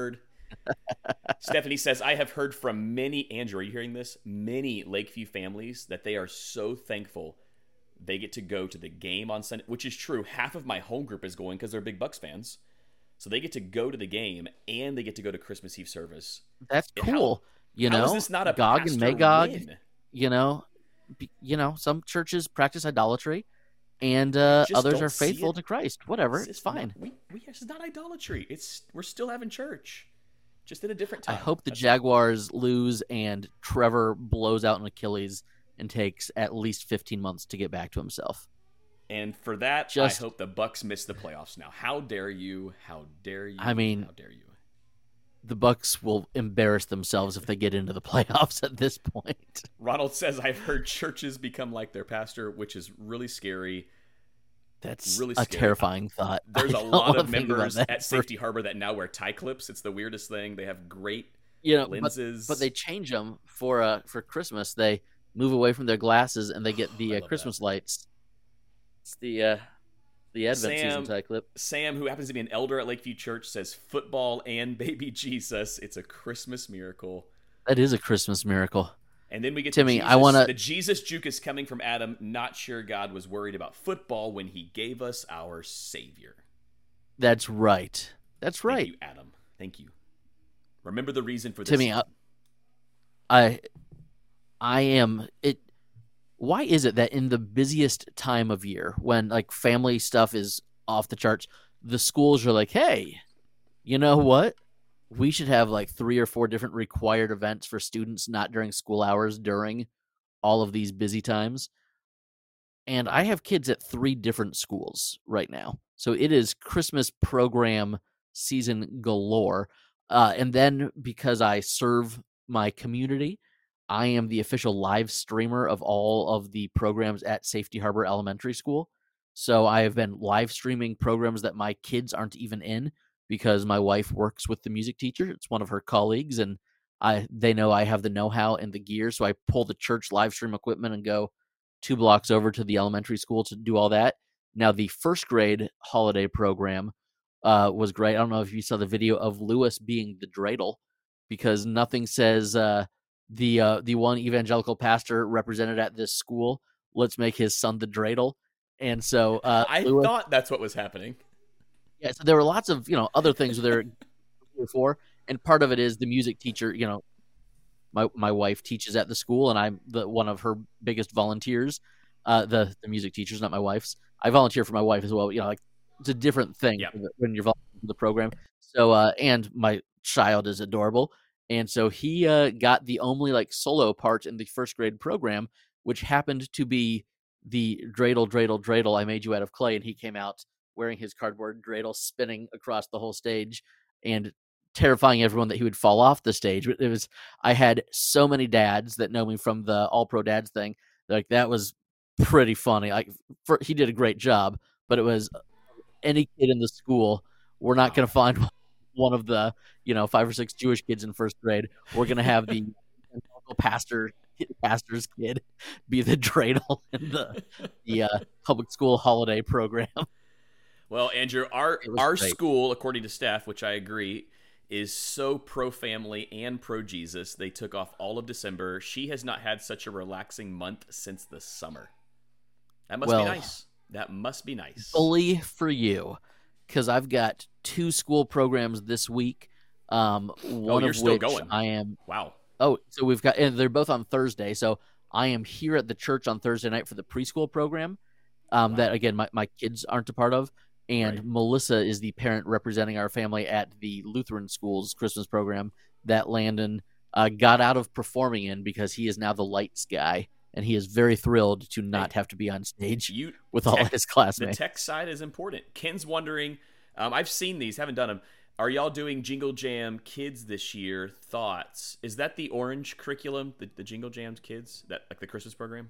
Speaker 2: Stephanie says, I have heard from many, Andrew, are you hearing this? Many Lakeview families that they are so thankful they get to go to the game on Sunday, which is true. Half of my home group is going because they're big Bucks fans. So they get to go to the game and they get to go to Christmas Eve service.
Speaker 1: That's cool.
Speaker 2: How,
Speaker 1: you
Speaker 2: how
Speaker 1: know,
Speaker 2: is this not a
Speaker 1: Gog and
Speaker 2: pastor
Speaker 1: Magog,
Speaker 2: win?
Speaker 1: you know, be- you know, some churches practice idolatry and uh,
Speaker 2: Just
Speaker 1: others
Speaker 2: don't
Speaker 1: are
Speaker 2: see
Speaker 1: faithful
Speaker 2: it.
Speaker 1: to Christ. Whatever.
Speaker 2: It's
Speaker 1: It's
Speaker 2: just
Speaker 1: fine.
Speaker 2: Not, we, we, it's not idolatry. It's We're still having church. Just at a different
Speaker 1: I
Speaker 2: time.
Speaker 1: hope the
Speaker 2: That's
Speaker 1: Jaguars lose and Trevor blows out an Achilles and takes at least fifteen months to get back to himself.
Speaker 2: And for that,
Speaker 1: Just-
Speaker 2: I hope the Bucks miss the playoffs now. How dare you? How dare you?
Speaker 1: I mean-
Speaker 2: how dare you?
Speaker 1: The Bucks will embarrass themselves if they get into the playoffs at this point.
Speaker 2: Ronald says, I've heard churches become like their pastor, which is really scary.
Speaker 1: That's
Speaker 2: Really
Speaker 1: a
Speaker 2: scary.
Speaker 1: terrifying thought.
Speaker 2: There's
Speaker 1: I
Speaker 2: a
Speaker 1: don't
Speaker 2: lot
Speaker 1: wanna
Speaker 2: of
Speaker 1: think about
Speaker 2: members
Speaker 1: that
Speaker 2: at
Speaker 1: for-
Speaker 2: Safety Harbor that now wear tie clips. It's the weirdest thing. They have great
Speaker 1: you know, but,
Speaker 2: lenses.
Speaker 1: but they change them for uh, for Christmas. They move away from their glasses and they get
Speaker 2: I
Speaker 1: the uh,
Speaker 2: love
Speaker 1: Christmas lights. It's the uh, the Advent
Speaker 2: Sam-
Speaker 1: season tie clip.
Speaker 2: Sam, who happens to be an elder at Lakeview Church, says football and baby Jesus. It's a Christmas miracle.
Speaker 1: That is a Christmas miracle.
Speaker 2: And then we get
Speaker 1: Timmy,
Speaker 2: to
Speaker 1: I
Speaker 2: Jesus.
Speaker 1: wanna-
Speaker 2: The Jesus juke is coming from Adam. Not sure God was worried about football when he gave us our Savior.
Speaker 1: That's right. That's
Speaker 2: Thank
Speaker 1: right.
Speaker 2: you, Adam. Thank you. Remember the reason for this.
Speaker 1: Timmy, I, I I am it why is it that in the busiest time of year when like family stuff is off the charts, the schools are like, "Hey, you know what? We should have like three or four different required events for students not during school hours during all of these busy times." And I have kids at three different schools right now. So it is Christmas program season galore. Uh, and then because I serve my community, I am the official live streamer of all of the programs at Safety Harbor Elementary School. So I have been live streaming programs that my kids aren't even in because my wife works with the music teacher. It's one of her colleagues, and I they know I have the know-how and the gear. So I pull the church live stream equipment and go two blocks over to the elementary school to do all that. Now, the first grade holiday program uh, was great. I don't know if you saw the video of Lewis being the dreidel, because nothing says uh, the uh, the one evangelical pastor represented at this school, let's make his son the dreidel. And so uh,
Speaker 2: I
Speaker 1: Lewis,
Speaker 2: thought that's what was happening.
Speaker 1: yeah, so there were lots of, you know, other things there before, and part of it is the music teacher, you know, my my wife teaches at the school, and I'm the one of her biggest volunteers. Uh, the the music teacher's not my wife's. I volunteer for my wife as well. You know, like it's a different thing
Speaker 2: Yeah.
Speaker 1: when you're volunteering for the program. So, uh, and my child is adorable, and so he uh, got the only like solo part in the first grade program, which happened to be the dreidel, dreidel, dreidel. I made you out of clay, and he came out wearing his cardboard dreidel, spinning across the whole stage, and terrifying everyone that he would fall off the stage. It was I had so many dads that know me from the All Pro Dads thing. Like that was pretty funny. Like for, he did a great job, but it was any kid in the school. We're not going to find one of the you know five or six Jewish kids in first grade. We're going to have the local pastor pastor's kid be the dreidel in the the uh, public school holiday program.
Speaker 2: Well, Andrew, our
Speaker 1: It was
Speaker 2: our
Speaker 1: great.
Speaker 2: school, according to staff, which I agree, is so pro family and pro Jesus. They took off all of December. She has not had such a relaxing month since the summer. That must
Speaker 1: Well,
Speaker 2: be nice. That must be nice.
Speaker 1: Bully for you, because I've got two school programs this week. Um, one
Speaker 2: you're
Speaker 1: of
Speaker 2: still
Speaker 1: which
Speaker 2: going.
Speaker 1: I am.
Speaker 2: Wow.
Speaker 1: Oh, so we've got, and they're both on Thursday. So I am here at the church on Thursday night for the preschool program. Um,
Speaker 2: Wow.
Speaker 1: that again, my, my kids aren't a part of, and
Speaker 2: Right.
Speaker 1: Melissa is the parent representing our family at the Lutheran School's Christmas program that Landon uh, got out of performing in because he is now the lights guy, and he is very thrilled to not
Speaker 2: Hey,
Speaker 1: have to be on stage
Speaker 2: You
Speaker 1: with all
Speaker 2: tech-
Speaker 1: his
Speaker 2: The
Speaker 1: classmates.
Speaker 2: tech side is important. Ken's wondering. Um, I've seen these, haven't done them. Are y'all doing Jingle Jam Kids this year? Thoughts? Is that the orange curriculum, the, the Jingle Jams Kids, that like the Christmas program?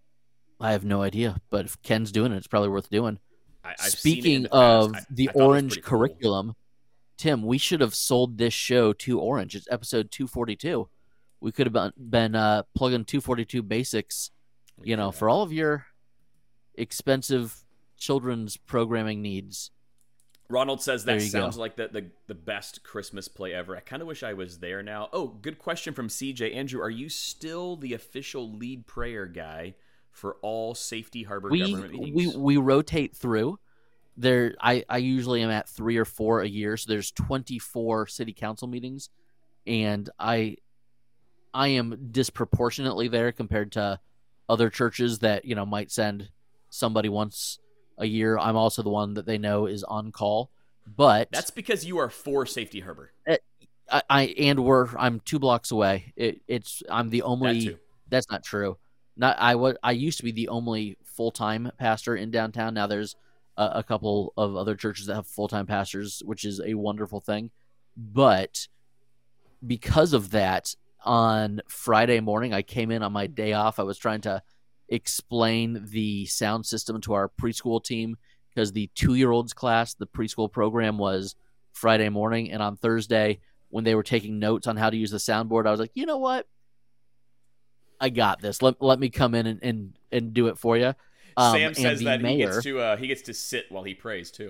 Speaker 1: I have no idea, but if Ken's doing it, it's probably worth doing.
Speaker 2: I, I've seen it in
Speaker 1: Speaking
Speaker 2: the past.
Speaker 1: of
Speaker 2: I-
Speaker 1: the
Speaker 2: I thought it was
Speaker 1: Orange
Speaker 2: pretty cool.
Speaker 1: curriculum, Tim, we should have sold this show to Orange. It's episode two forty-two. We could have been, been uh, plugging two forty-two basics,
Speaker 2: We
Speaker 1: you know,
Speaker 2: could
Speaker 1: for
Speaker 2: have.
Speaker 1: all of your expensive children's programming needs.
Speaker 2: Ronald says
Speaker 1: There
Speaker 2: that
Speaker 1: you
Speaker 2: sounds
Speaker 1: go.
Speaker 2: like the, the the best Christmas play ever. I kind of wish I was there now. Oh, good question from C J. Andrew, are you still the official lead prayer guy for all Safety Harbor
Speaker 1: We
Speaker 2: government
Speaker 1: we
Speaker 2: meetings?
Speaker 1: we rotate through. There, I I usually am at three or four a year. So there's twenty-four city council meetings, and I I am disproportionately there compared to other churches that, you know, might send somebody once a year. I'm also the one that they know is on call. But
Speaker 2: That's because you are for Safety Harbor.
Speaker 1: I, I and we're I'm two blocks away. It, it's I'm the
Speaker 2: That
Speaker 1: only.
Speaker 2: too.
Speaker 1: That's not true. Not I was I used to be the only full time pastor in downtown. Now there's a, a couple of other churches that have full time pastors, which is a wonderful thing. But because of that, on Friday morning, I came in on my day off. I was trying to explain the sound system to our preschool team because the two-year-olds class, the preschool program, was Friday morning. And on Thursday, when they were taking notes on how to use the soundboard, I was like, you know what? I got this. Let, let me come in and, and, and do it for you. Um,
Speaker 2: Sam
Speaker 1: and
Speaker 2: says
Speaker 1: the
Speaker 2: that he
Speaker 1: mayor,
Speaker 2: gets to uh, he gets to sit while he prays too.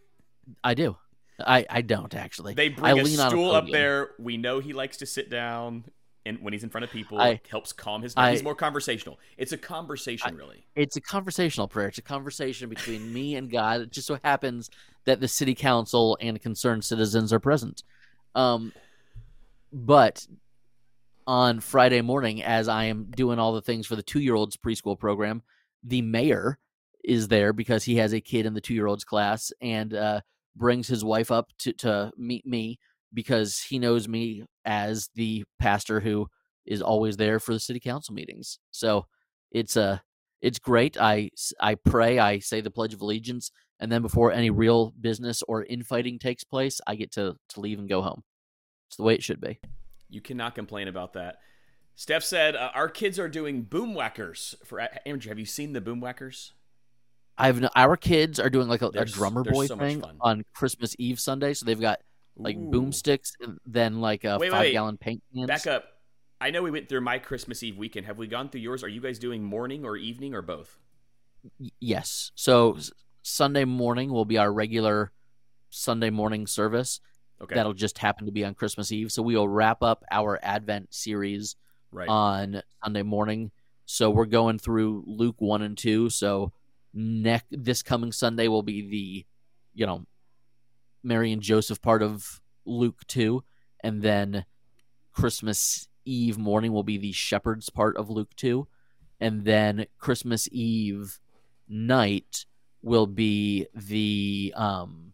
Speaker 1: I do. I, I don't, actually.
Speaker 2: They
Speaker 1: I
Speaker 2: bring a
Speaker 1: lean on
Speaker 2: stool up
Speaker 1: podium.
Speaker 2: there. We know he likes to sit down, and when he's in front of people,
Speaker 1: I-
Speaker 2: it helps calm his
Speaker 1: I-
Speaker 2: nerves. He's more conversational. It's a conversation, really.
Speaker 1: It's a conversational prayer. It's a conversation between me and God. It just so happens that the city council and concerned citizens are present. Um, but on Friday morning, as I am doing all the things for the two-year-olds preschool program, the mayor is there because he has a kid in the two-year-olds class and uh, brings his wife up to, to meet me because he knows me as the pastor who is always there for the city council meetings. So it's a it's great. I, I pray, I say the Pledge of Allegiance, and then before any real business or infighting takes place, I get to, to leave and go home. It's the way it should be.
Speaker 2: You cannot complain about that. Steph said, uh, our kids are doing boom whackers. For Andrew, have you seen the boom whackers?
Speaker 1: I've no, our kids are doing like a, a
Speaker 2: They're-
Speaker 1: drummer
Speaker 2: they're
Speaker 1: boy
Speaker 2: so much
Speaker 1: thing
Speaker 2: fun.
Speaker 1: on Christmas Eve Sunday. So they've got like
Speaker 2: Ooh.
Speaker 1: boomsticks, and then like a
Speaker 2: Wait, wait,
Speaker 1: five
Speaker 2: wait.
Speaker 1: gallon paint cans.
Speaker 2: Back up. I know we went through my Christmas Eve weekend. Have we gone through yours? Are you guys doing morning or evening or both?
Speaker 1: Y- Yes. So s- Sunday morning will be our regular Sunday morning service.
Speaker 2: Okay.
Speaker 1: That'll just happen to be on Christmas Eve. So we will wrap up our Advent series
Speaker 2: right.
Speaker 1: on Sunday morning. So we're going through Luke one and two. So next this coming Sunday will be the, you know, Mary and Joseph part of Luke two, and then Christmas Eve morning will be the shepherds part of Luke two, and then Christmas Eve night will be the um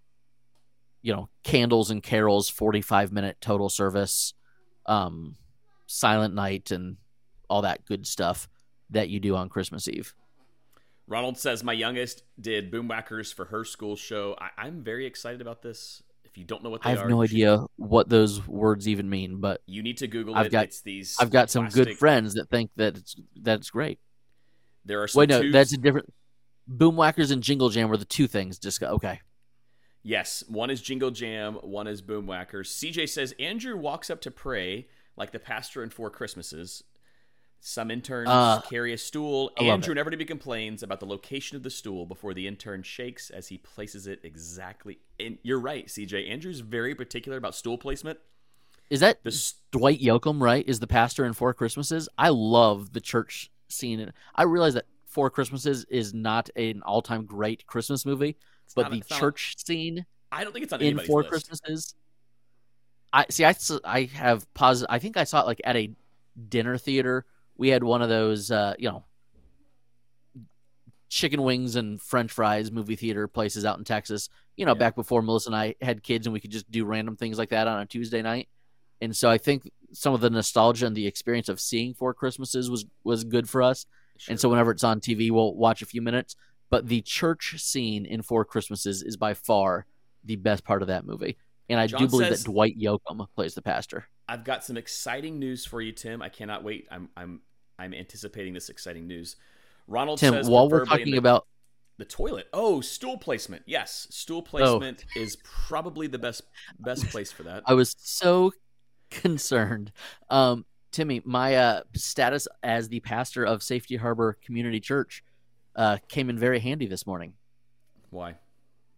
Speaker 1: you know, candles and carols forty-five minute total service, um silent night and all that good stuff that you do on Christmas Eve.
Speaker 2: Ronald says, my youngest did boom whackers for her school show. I- I'm very excited about this. If you don't know what they
Speaker 1: I have
Speaker 2: are,
Speaker 1: no
Speaker 2: you should-
Speaker 1: idea what those words even mean, but
Speaker 2: You need to Google
Speaker 1: I've
Speaker 2: it.
Speaker 1: got-
Speaker 2: it's these.
Speaker 1: I've got some good
Speaker 2: plastic-
Speaker 1: friends that think that it's that it's great.
Speaker 2: There are some
Speaker 1: Wait, no,
Speaker 2: tubes-
Speaker 1: that's a different. Boomwhackers and Jingle Jam were the two things. Just okay.
Speaker 2: Yes, one is Jingle Jam, one is Boom Whackers. C J says, Andrew walks up to pray like the pastor in Four Christmases. Some interns
Speaker 1: Uh,
Speaker 2: carry a stool.
Speaker 1: I love
Speaker 2: Andrew
Speaker 1: it.
Speaker 2: never to be complains about the location of the stool before the intern shakes as he places it exactly. And you're right, C J. Andrew's very particular about stool placement.
Speaker 1: Is that
Speaker 2: The s-
Speaker 1: Dwight Yoakam, right? Is the pastor in Four Christmases? I love the church scene. And I realize that Four Christmases is not an all-time great Christmas movie, but
Speaker 2: not-
Speaker 1: the
Speaker 2: it's not-
Speaker 1: church scene
Speaker 2: I don't think it's on
Speaker 1: in
Speaker 2: anybody's
Speaker 1: Four
Speaker 2: list.
Speaker 1: Christmases. I see. I, s- I have positive. I think I saw it like at a dinner theater. We had one of those, uh, you know, chicken wings and French fries movie theater places out in Texas. You know,
Speaker 2: Yeah.
Speaker 1: back before Melissa and I had kids, and we could just do random things like that on a Tuesday night. And so I think some of the nostalgia and the experience of seeing Four Christmases was was good for us.
Speaker 2: Sure.
Speaker 1: And so whenever it's on T V, we'll watch a few minutes. But the church scene in Four Christmases is by far the best part of that movie. And I
Speaker 2: John
Speaker 1: do believe
Speaker 2: says-
Speaker 1: that Dwight Yoakam plays the pastor.
Speaker 2: I've got some exciting news for you, Tim. I cannot wait. I'm I'm I'm anticipating this exciting news. Ronald
Speaker 1: Tim,
Speaker 2: says
Speaker 1: while we're
Speaker 2: preferably in
Speaker 1: talking
Speaker 2: the-
Speaker 1: about
Speaker 2: The toilet. Oh, stool placement. Yes,
Speaker 1: Oh.
Speaker 2: stool placement is probably the best best place for that.
Speaker 1: I was so concerned. Um, Timmy, my uh, status as the pastor of Safety Harbor Community Church uh, came in very handy this morning.
Speaker 2: Why?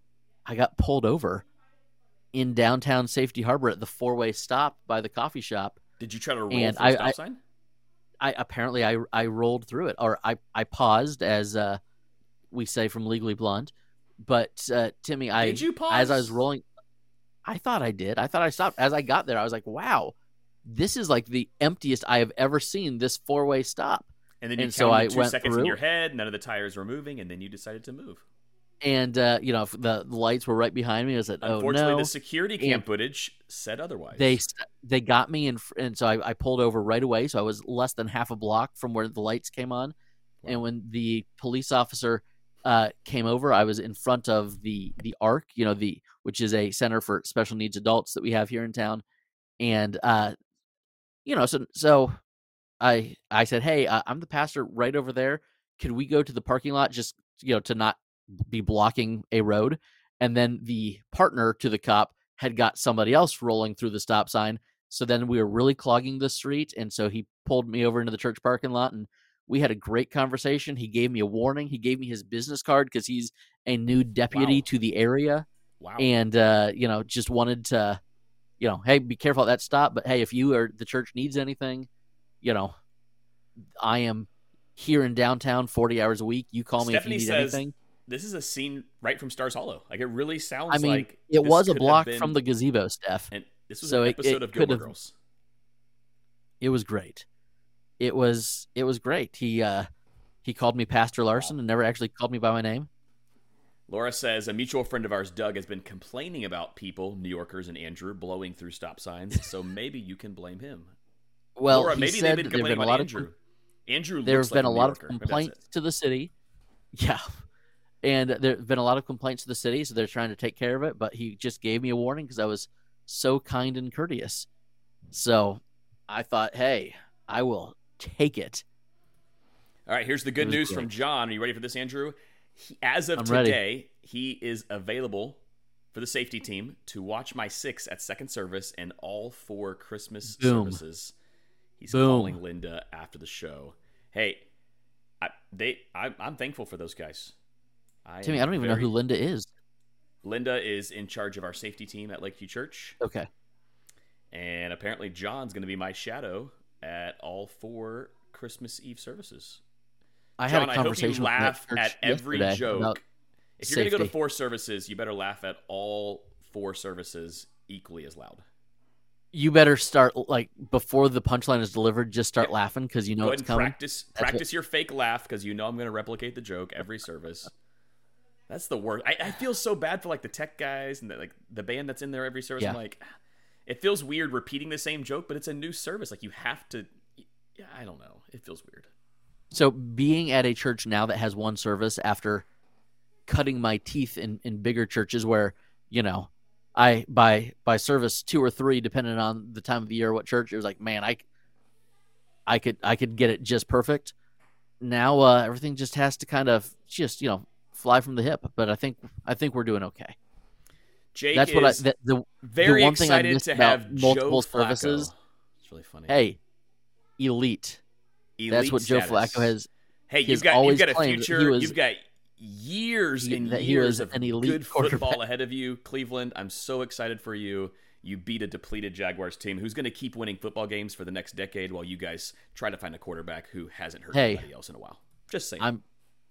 Speaker 1: I got pulled over in downtown Safety Harbor at the four-way stop by the coffee shop.
Speaker 2: Did you try to roll
Speaker 1: And
Speaker 2: through the
Speaker 1: I-
Speaker 2: stop
Speaker 1: I-
Speaker 2: sign?
Speaker 1: I apparently I I rolled through it, or I, I paused, as uh, we say from Legally Blonde. But uh, Timmy, I
Speaker 2: Did you pause?
Speaker 1: as I was rolling, I thought I did. I thought I stopped. As I got there, I was like, "Wow, this is like the emptiest I have ever seen this four-way stop."
Speaker 2: And then you
Speaker 1: and
Speaker 2: counted
Speaker 1: so I
Speaker 2: two
Speaker 1: went
Speaker 2: seconds
Speaker 1: through.
Speaker 2: in your head, none of the tires were moving, and then you decided to move.
Speaker 1: And uh, you know, if the lights were right behind me. I was like, "Oh
Speaker 2: Unfortunately,
Speaker 1: no!"
Speaker 2: the security cam
Speaker 1: And
Speaker 2: footage said otherwise.
Speaker 1: They they got me, and and so I, I pulled over right away. So I was less than half a block from where the lights came on.
Speaker 2: Wow.
Speaker 1: And when the police officer uh, came over, I was in front of the the ARC, you know, the which is a center for special needs adults that we have here in town. And uh, you know, so so I I said, "Hey, uh, I'm the pastor right over there. Could we go to the parking lot just, you know, to not be blocking a road?" And then the partner to the cop had got somebody else rolling through the stop sign. So then we were really clogging the street. And so he pulled me over into the church parking lot, and we had a great conversation. He gave me a warning. He gave me his business card because he's a new deputy
Speaker 2: Wow.
Speaker 1: to the area.
Speaker 2: Wow.
Speaker 1: And, uh, you know, just wanted to, you know, hey, be careful at that stop. But hey, if you or the church needs anything, you know, I am here in downtown forty hours a week. You call me
Speaker 2: Stephanie
Speaker 1: if you need
Speaker 2: says,
Speaker 1: anything.
Speaker 2: This is a scene right from Stars Hollow. Like, it really sounds
Speaker 1: I mean,
Speaker 2: like
Speaker 1: it
Speaker 2: this
Speaker 1: was a
Speaker 2: could have
Speaker 1: block
Speaker 2: been-
Speaker 1: from the gazebo, Steph.
Speaker 2: And this was
Speaker 1: so
Speaker 2: an
Speaker 1: it-
Speaker 2: episode
Speaker 1: it
Speaker 2: of
Speaker 1: could
Speaker 2: Gilmore
Speaker 1: have-
Speaker 2: Girls.
Speaker 1: It was great. It was it was great. He uh, he called me Pastor Larson and never actually called me by my name.
Speaker 2: Laura says, a mutual friend of ours, Doug, has been complaining about people, New Yorkers and Andrew, blowing through stop signs, so maybe you can blame him.
Speaker 1: Well,
Speaker 2: Laura,
Speaker 1: he
Speaker 2: maybe
Speaker 1: said
Speaker 2: they've been
Speaker 1: that there have
Speaker 2: complaining
Speaker 1: been a
Speaker 2: about
Speaker 1: lot
Speaker 2: Andrew.
Speaker 1: of
Speaker 2: Andrew
Speaker 1: there
Speaker 2: looks
Speaker 1: have been
Speaker 2: like
Speaker 1: a
Speaker 2: New
Speaker 1: lot of
Speaker 2: Yorker. Maybe that's
Speaker 1: complaints
Speaker 2: it.
Speaker 1: to the city. Yeah. And there have been a lot of complaints to the city, so they're trying to take care of it. But he just gave me a warning because I was so kind and courteous. So I thought, hey, I will take it.
Speaker 2: All right, here's the good
Speaker 1: was
Speaker 2: news
Speaker 1: great.
Speaker 2: from John. Are you ready for this, Andrew? He, as of
Speaker 1: I'm ready.
Speaker 2: today, he is available for the safety team to watch my six at second service and all four Christmas
Speaker 1: Boom.
Speaker 2: services. He's
Speaker 1: Boom.
Speaker 2: calling Linda after the show. Hey, I, they, I, I'm thankful for those guys. I
Speaker 1: Timmy,
Speaker 2: am
Speaker 1: I don't even know
Speaker 2: very-
Speaker 1: who Linda is.
Speaker 2: Linda is in charge of our safety team at Lakeview Church,
Speaker 1: Okay.
Speaker 2: and apparently John's going to be my shadow at all four Christmas Eve services.
Speaker 1: I
Speaker 2: John,
Speaker 1: had a conversation
Speaker 2: I hope you
Speaker 1: with
Speaker 2: laugh
Speaker 1: Nick
Speaker 2: at
Speaker 1: Church
Speaker 2: every
Speaker 1: yesterday
Speaker 2: joke.
Speaker 1: about
Speaker 2: If you're going to go to
Speaker 1: safety.
Speaker 2: four services, you better laugh at all four services equally as loud.
Speaker 1: You better start, like, before the punchline is delivered, just start
Speaker 2: Yep.
Speaker 1: laughing because you know
Speaker 2: Go
Speaker 1: it's
Speaker 2: ahead and
Speaker 1: coming.
Speaker 2: practice
Speaker 1: That's
Speaker 2: practice your fake laugh because you know I'm going to replicate the joke every service. That's the worst. I, I feel so bad for like the tech guys and the, like the band that's in there every service.
Speaker 1: Yeah.
Speaker 2: I'm like, it feels weird repeating the same joke, but it's a new service. Like you have to. Yeah, I don't know. It feels weird.
Speaker 1: So being at a church now that has one service after cutting my teeth in, in bigger churches where, you know, I by by service two or three, depending on the time of the year, what church, it was like, man, I, I could I could get it just perfect. Now uh, everything just has to kind of just, you know, fly from the hip. But I think I think we're doing okay.
Speaker 2: Jake
Speaker 1: That's
Speaker 2: is
Speaker 1: what I the, the,
Speaker 2: very
Speaker 1: the one thing I
Speaker 2: excited
Speaker 1: missed
Speaker 2: to
Speaker 1: about
Speaker 2: have
Speaker 1: multiple
Speaker 2: Joe Flacco.
Speaker 1: services.
Speaker 2: It's really funny.
Speaker 1: Hey, elite.
Speaker 2: Elite
Speaker 1: That's what Joe
Speaker 2: status.
Speaker 1: Flacco has.
Speaker 2: Hey,
Speaker 1: He's
Speaker 2: you've got
Speaker 1: always
Speaker 2: you've got a
Speaker 1: claimed that he
Speaker 2: future.
Speaker 1: was-
Speaker 2: You've got years
Speaker 1: he-
Speaker 2: and
Speaker 1: that he
Speaker 2: years
Speaker 1: was
Speaker 2: of
Speaker 1: an elite
Speaker 2: good football
Speaker 1: quarterback.
Speaker 2: ahead of you, Cleveland. I'm so excited for you. You beat a depleted Jaguars team who's going to keep winning football games for the next decade while you guys try to find a quarterback who hasn't hurt
Speaker 1: Hey,
Speaker 2: anybody else in a while. Just saying.
Speaker 1: I'm.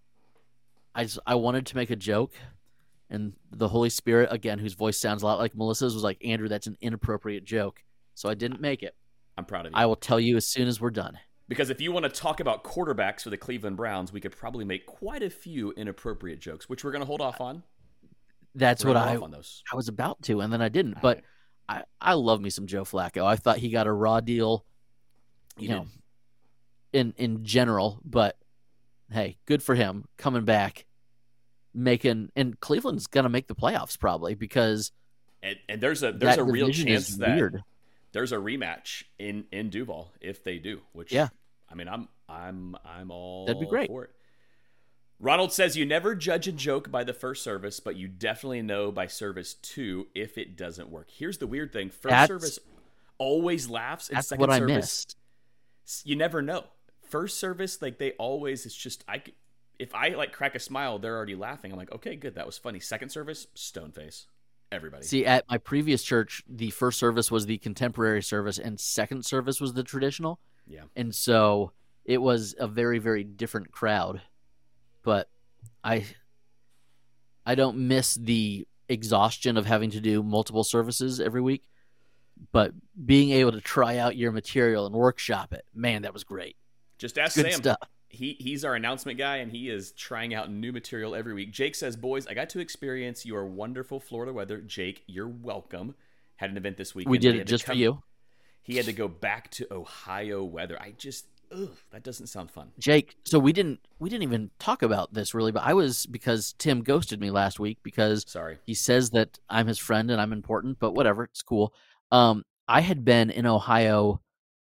Speaker 1: I just, I wanted to make a joke, and the Holy Spirit again, whose voice sounds a lot like Melissa's, was like, Andrew, that's an inappropriate joke. So I didn't make it.
Speaker 2: I'm proud of you.
Speaker 1: I will tell you as soon as we're done.
Speaker 2: Because if you want to talk about quarterbacks for the Cleveland Browns, we could probably make quite a few inappropriate jokes, which we're going to hold off on.
Speaker 1: That's
Speaker 2: We're
Speaker 1: what
Speaker 2: gonna
Speaker 1: I
Speaker 2: hold off on those.
Speaker 1: I was about to, and then I didn't. But I, I love me some Joe Flacco. I thought he got a raw deal, you
Speaker 2: He
Speaker 1: know, in in general. But hey, good for him coming back, making and Cleveland's gonna make the playoffs probably because
Speaker 2: And, and there's a there's
Speaker 1: that
Speaker 2: a real
Speaker 1: division
Speaker 2: chance
Speaker 1: is
Speaker 2: that
Speaker 1: weird.
Speaker 2: there's a rematch in in Duval if they do. Which
Speaker 1: Yeah.
Speaker 2: I mean, I'm I'm I'm all
Speaker 1: That'd be great.
Speaker 2: for it. Ronald says you never judge a joke by the first service, but you definitely know by service two if it doesn't work. Here's the weird thing: first
Speaker 1: That's-
Speaker 2: service always laughs, and
Speaker 1: That's
Speaker 2: second
Speaker 1: what I
Speaker 2: service
Speaker 1: missed.
Speaker 2: you never know. First service, like they always, it's just I. c- if I like crack a smile, they're already laughing. I'm like, okay, good, that was funny. Second service, stone face, everybody.
Speaker 1: See, at my previous church, the first service was the contemporary service, and second service was the traditional.
Speaker 2: Yeah,
Speaker 1: and so it was a very, very different crowd. But I, I don't miss the exhaustion of having to do multiple services every week. But being able to try out your material and workshop it, man, that was great.
Speaker 2: Just ask
Speaker 1: Good
Speaker 2: Sam.
Speaker 1: stuff.
Speaker 2: He he's our announcement guy, and he is trying out new material every week. Jake says, "Boys, I got to experience your wonderful Florida weather." Jake, you're welcome. Had an event this weekend.
Speaker 1: We did
Speaker 2: He
Speaker 1: it
Speaker 2: had to
Speaker 1: just
Speaker 2: come-
Speaker 1: for you.
Speaker 2: He had to go back to Ohio weather. I just, ugh, that doesn't sound fun.
Speaker 1: Jake, so we didn't we didn't even talk about this really, but I was because Tim ghosted me last week because
Speaker 2: Sorry.
Speaker 1: he says that I'm his friend and I'm important, but whatever, it's cool. Um, I had been in Ohio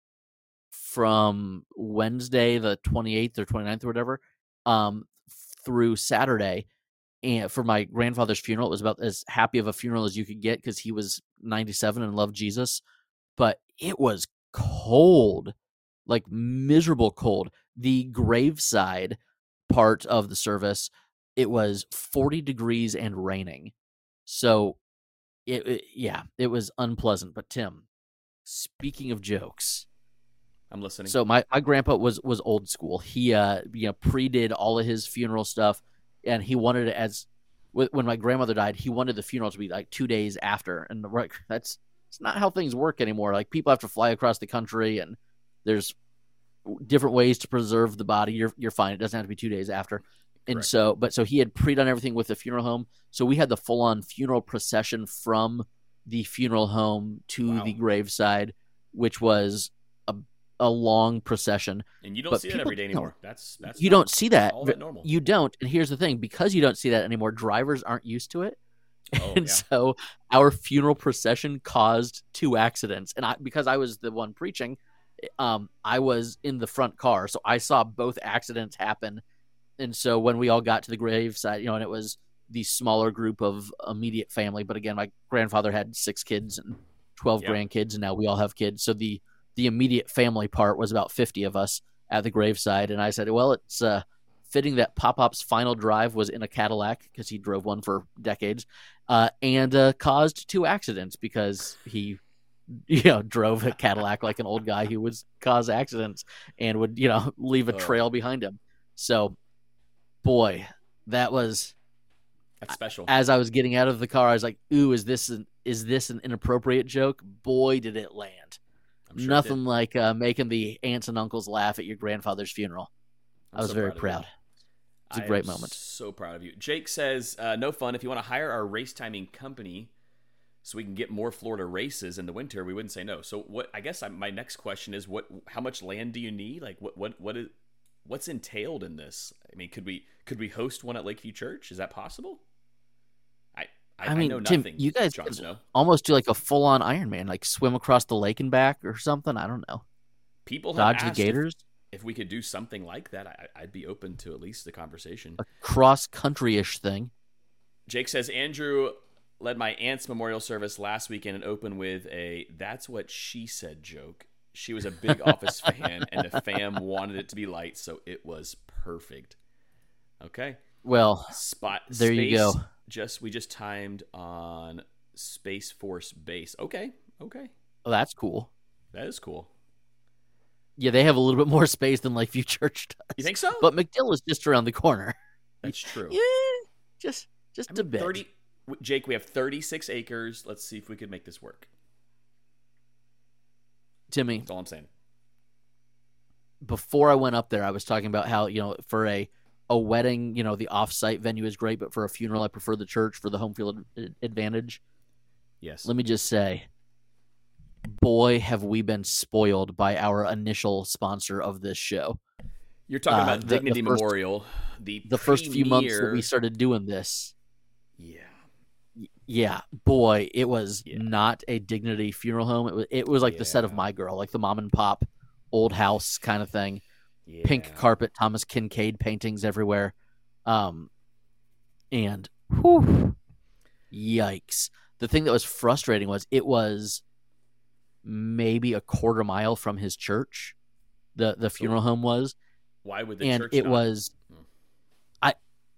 Speaker 1: from Wednesday the twenty-eighth or twenty-ninth or whatever, um, through Saturday, and for my grandfather's funeral. It was about as happy of a funeral as you could get because he was ninety-seven and loved Jesus, but it was cold, like miserable cold. The graveside part of the service, it was forty degrees and raining. So, it, it yeah, it was unpleasant. But Tim, speaking of jokes,
Speaker 2: I'm listening.
Speaker 1: so my, my grandpa was was old school. He uh you know pre-did all of his funeral stuff, and he wanted it as when my grandmother died. He wanted the funeral to be like two days after, and the, right, that's it's not how things work anymore. Like people have to fly across the country, and there's different ways to preserve the body. You're you're fine. It doesn't have to be two days after. And
Speaker 2: Correct.
Speaker 1: so, but so he had pre-done everything with the funeral home. So we had the full-on funeral procession from the funeral home to
Speaker 2: Wow.
Speaker 1: the graveside, which was a a long procession.
Speaker 2: And you don't
Speaker 1: but
Speaker 2: see that
Speaker 1: people
Speaker 2: every day
Speaker 1: don't.
Speaker 2: anymore. That's that's
Speaker 1: You
Speaker 2: not
Speaker 1: don't see that.
Speaker 2: all that normal.
Speaker 1: You don't. And here's the thing: because you don't see that anymore, drivers aren't used to it.
Speaker 2: Oh,
Speaker 1: and
Speaker 2: yeah.
Speaker 1: so our funeral procession caused two accidents. And I, because I was the one preaching, um, I was in the front car, so I saw both accidents happen. And so when we all got to the graveside, you know, and it was the smaller group of immediate family, but again, my grandfather had six kids and twelve
Speaker 2: Yeah.
Speaker 1: grandkids, and now we all have kids. So the the immediate family part was about fifty of us at the graveside. And I said, well, it's uh, fitting that Pop-Pop's final drive was in a Cadillac because he drove one for decades, uh, and uh, caused two accidents because he, you know, drove a Cadillac like an old guy who would cause accidents and would, you know, leave a
Speaker 2: Oh.
Speaker 1: trail behind him. So, boy, that was,
Speaker 2: That's special.
Speaker 1: as I was getting out of the car, I was like, ooh, is this an, is this an inappropriate joke? Boy, did it land.
Speaker 2: I'm sure it
Speaker 1: Nothing
Speaker 2: did.
Speaker 1: like uh, making the aunts and uncles laugh at your grandfather's funeral.
Speaker 2: I'm
Speaker 1: I was
Speaker 2: so
Speaker 1: very
Speaker 2: of you.
Speaker 1: proud. It's a
Speaker 2: I
Speaker 1: great
Speaker 2: am
Speaker 1: moment.
Speaker 2: So proud of you. Jake says, uh, no fun. If you want to hire our race timing company so we can get more Florida races in the winter, we wouldn't say no. So what? I guess I, my next question is, what? How much land do you need? Like, what? What? What is? What's entailed in this? I mean, could we could we host one at Lakeview Church? Is that possible? I I,
Speaker 1: I mean,
Speaker 2: know
Speaker 1: Tim,
Speaker 2: nothing.
Speaker 1: you guys
Speaker 2: Jon
Speaker 1: could
Speaker 2: Snow.
Speaker 1: almost do like a full-on Ironman, like swim across the lake and back or something. I don't know.
Speaker 2: People have
Speaker 1: Dodge the
Speaker 2: asked if-
Speaker 1: gators,
Speaker 2: If, we could do something like that, I, I'd be open to at least the conversation.
Speaker 1: a cross-country-ish thing.
Speaker 2: Jake says, Andrew led my aunt's memorial service last weekend and opened with a "that's what she said" joke. She was a big Office fan, and the fam wanted it to be light, so it was perfect. Okay,
Speaker 1: Well,
Speaker 2: spot.
Speaker 1: There you
Speaker 2: space,
Speaker 1: go.
Speaker 2: Just we just timed on Space Force Base. Okay, okay,
Speaker 1: well, that's cool.
Speaker 2: that is cool.
Speaker 1: Yeah, they have a little bit more space than Lakeview Church does.
Speaker 2: You think so?
Speaker 1: But McDill is just around the corner.
Speaker 2: That's true.
Speaker 1: Yeah, just just
Speaker 2: I mean,
Speaker 1: a bit.
Speaker 2: thirty. Jake, we have thirty-six acres. Let's see if we could make this work.
Speaker 1: Timmy,
Speaker 2: That's all I'm saying.
Speaker 1: before I went up there, I was talking about how, you know, for a a wedding, you know, the off-site venue is great, but for a funeral, I prefer the church for the home field ad- advantage.
Speaker 2: Yes.
Speaker 1: Let me just say, boy, have we been spoiled by our initial sponsor of this show.
Speaker 2: You're talking
Speaker 1: uh,
Speaker 2: about
Speaker 1: the- the
Speaker 2: Dignity
Speaker 1: first-
Speaker 2: Memorial. The
Speaker 1: The first few months that we
Speaker 2: premier-
Speaker 1: started doing this,
Speaker 2: Yeah.
Speaker 1: yeah, boy, it was
Speaker 2: Yeah.
Speaker 1: not a Dignity funeral home. It was it was like the set of
Speaker 2: Yeah.
Speaker 1: My Girl, like the mom and pop old house kind of thing.
Speaker 2: Yeah.
Speaker 1: Pink carpet, Thomas Kincaid paintings everywhere. Um, and whew, yikes. The thing that was frustrating was it was maybe a quarter mile from his church. The the funeral home was,
Speaker 2: Why would the
Speaker 1: and
Speaker 2: church
Speaker 1: it
Speaker 2: not?
Speaker 1: was
Speaker 2: Hmm.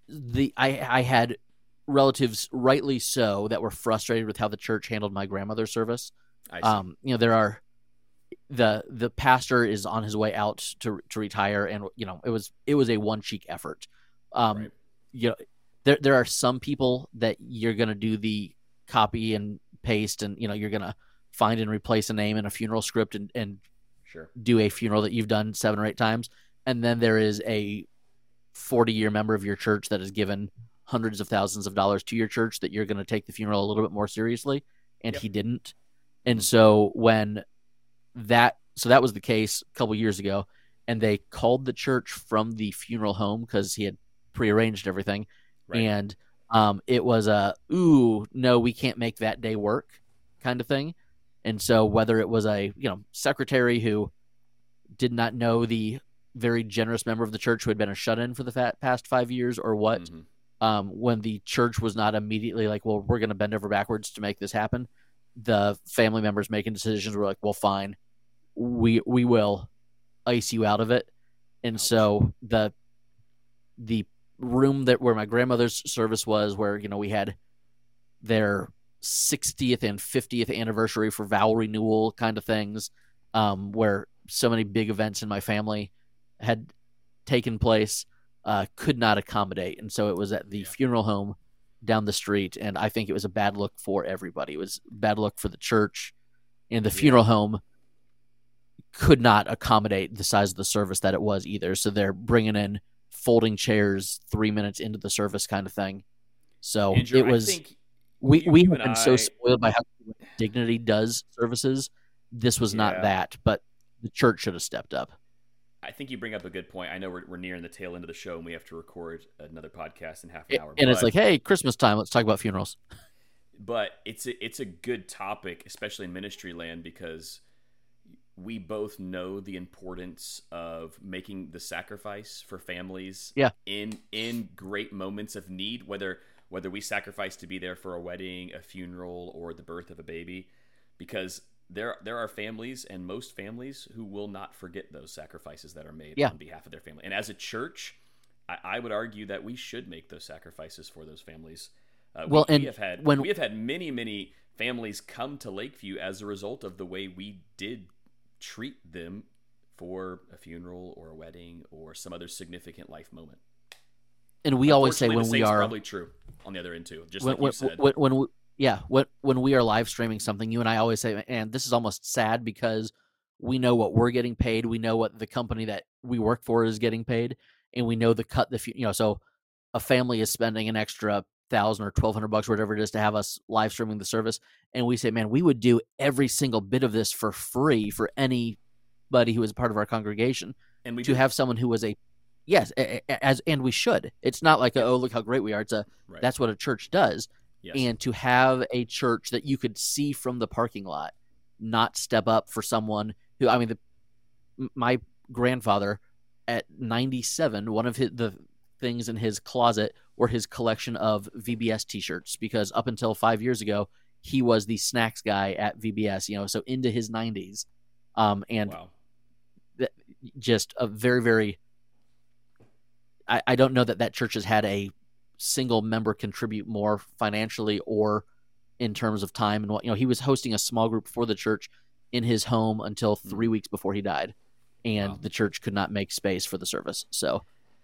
Speaker 1: the I I had relatives, rightly so, that were frustrated with how the church handled my grandmother's service.
Speaker 2: I see.
Speaker 1: Um, you know, there are the the pastor is on his way out to to retire, and you know, it was it was a one cheek effort. Um,
Speaker 2: Right.
Speaker 1: you know, there there are some people that you're gonna do the copy and paste, and you know, you're gonna find and replace a name in a funeral script and and
Speaker 2: Sure.
Speaker 1: do a funeral that you've done seven or eight times, and then there is a forty year member of your church that has given hundreds of thousands of dollars to your church that you're going to take the funeral a little bit more seriously, and
Speaker 2: Yep.
Speaker 1: he didn't. And so when that so that was the case a couple years ago, and they called the church from the funeral home because he had prearranged everything,
Speaker 2: Right.
Speaker 1: and um, it was a ooh no, we can't make that day work kind of thing. And so whether it was a you know secretary who did not know the very generous member of the church who had been a shut-in for the fat, past five years or what,
Speaker 2: Mhm.
Speaker 1: um, when the church was not immediately like, well, we're going to bend over backwards to make this happen, the family members making decisions were like, well, fine, we we will ice you out of it. And
Speaker 2: Ouch.
Speaker 1: so the the room that where my grandmother's service was, where you know we had their sixtieth and fiftieth anniversary for vow renewal kind of things, um, where so many big events in my family had taken place, uh, could not accommodate. And so it was at the
Speaker 2: Yeah.
Speaker 1: funeral home down the street. And I think it was a bad look for everybody. It was bad luck for the church, and the
Speaker 2: Yeah.
Speaker 1: funeral home could not accommodate the size of the service that it was either. So they're bringing in folding chairs three minutes into the service kind of thing. So
Speaker 2: Andrew,
Speaker 1: it was,
Speaker 2: I think
Speaker 1: we,
Speaker 2: you-
Speaker 1: we
Speaker 2: you
Speaker 1: have
Speaker 2: and
Speaker 1: been so
Speaker 2: I-
Speaker 1: spoiled by how Dignity does services. This was
Speaker 2: Yeah.
Speaker 1: not that, but the church should have stepped up.
Speaker 2: I think you bring up a good point. I know we're, we're nearing the tail end of the show, and we have to record another podcast in half an hour.
Speaker 1: And it's
Speaker 2: but-
Speaker 1: like, hey, Christmas time, let's talk about funerals.
Speaker 2: but it's a, it's a good topic, especially in ministry land, because we both know the importance of making the sacrifice for families
Speaker 1: Yeah.
Speaker 2: in in great moments of need, whether whether we sacrifice to be there for a wedding, a funeral, or the birth of a baby, because there there are families, and most families, who will not forget those sacrifices that are made
Speaker 1: Yeah.
Speaker 2: on behalf of their family. And as a church, I, I would argue that we should make those sacrifices for those families. Uh,
Speaker 1: Well,
Speaker 2: we,
Speaker 1: and
Speaker 2: we have had
Speaker 1: when-
Speaker 2: we have had many many families come to Lakeview as a result of the way we did treat them for a funeral or a wedding or some other significant life moment.
Speaker 1: And we always say
Speaker 2: Unfortunately,
Speaker 1: when
Speaker 2: the
Speaker 1: we
Speaker 2: same's
Speaker 1: are
Speaker 2: probably true on the other end too, just
Speaker 1: when,
Speaker 2: like
Speaker 1: when,
Speaker 2: you said.
Speaker 1: when, when we, yeah, when, when we are live streaming something, you and I always say, and this is almost sad because we know what we're getting paid. We know what the company that we work for is getting paid, and we know the cut, the, fu- you know, so a family is spending an extra thousand or twelve hundred bucks, whatever it is, to have us live streaming the service. And we say, man, we would do every single bit of this for free for anybody who is part of our congregation.
Speaker 2: and we
Speaker 1: To
Speaker 2: do.
Speaker 1: have someone who was a, yes, a- a- as, and we should. It's not like, a, oh, look how great we are. It's a,
Speaker 2: Right.
Speaker 1: that's what a church does.
Speaker 2: yes.
Speaker 1: And to have a church that you could see from the parking lot not step up for someone who, I mean, the, m- my grandfather at ninety-seven, one of his, the things in his closet were his collection of V B S t-shirts, because up until five years ago, he was the snacks guy at V B S, you know, so into his nineties. Um, and
Speaker 2: wow.
Speaker 1: just a very, very, I, I don't know that that church has had a single member contribute more financially or in terms of time. And what, you know, he was hosting a small group for the church in his home until three weeks before he died, and
Speaker 2: Wow.
Speaker 1: the church could not make space for the service. So,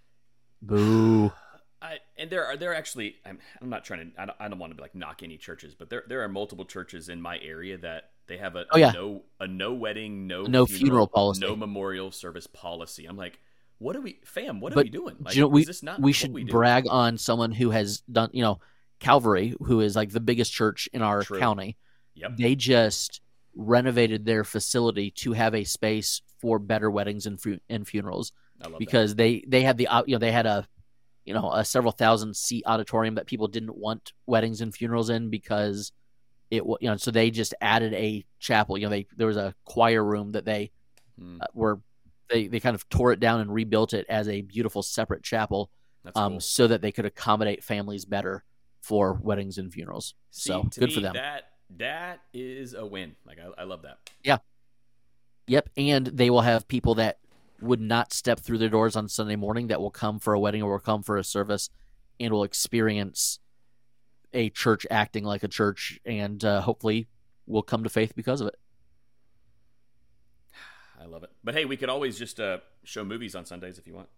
Speaker 1: boo.
Speaker 2: I, and there are there are actually I'm, I'm not trying to I don't, I don't want to be like knock any churches, but there there are multiple churches in my area that they have a,
Speaker 1: Oh, yeah.
Speaker 2: a no a no wedding, no
Speaker 1: No funeral policy.
Speaker 2: no memorial service policy. I'm like, what are we, fam? What are
Speaker 1: But
Speaker 2: we doing? Like,
Speaker 1: you know, we
Speaker 2: is this not
Speaker 1: we
Speaker 2: what
Speaker 1: should
Speaker 2: we do?
Speaker 1: brag on someone who has done, you know, Calvary, who is like the biggest church in our
Speaker 2: True.
Speaker 1: county.
Speaker 2: Yep.
Speaker 1: They just renovated their facility to have a space for better weddings and, fu- and funerals,
Speaker 2: I love
Speaker 1: because they they had the au- you know they had a you know a several thousand seat auditorium that people didn't want weddings and funerals in, because it wa- you know so they just added a chapel. You know they there was a choir room that they
Speaker 2: that. Hmm,
Speaker 1: uh, were they they kind of tore it down and rebuilt it as a beautiful separate chapel,
Speaker 2: that's
Speaker 1: um
Speaker 2: cool.
Speaker 1: so that they could accommodate families better for weddings and funerals.
Speaker 2: See,
Speaker 1: So
Speaker 2: to
Speaker 1: good
Speaker 2: me,
Speaker 1: for them.
Speaker 2: That that is a win. Like I, I love that.
Speaker 1: Yep, and they will have people that would not step through their doors on Sunday morning that will come for a wedding or will come for a service and will experience a church acting like a church, and uh, hopefully will come to faith because of it.
Speaker 2: I love it. But hey, we could always just uh, show movies on Sundays if you want.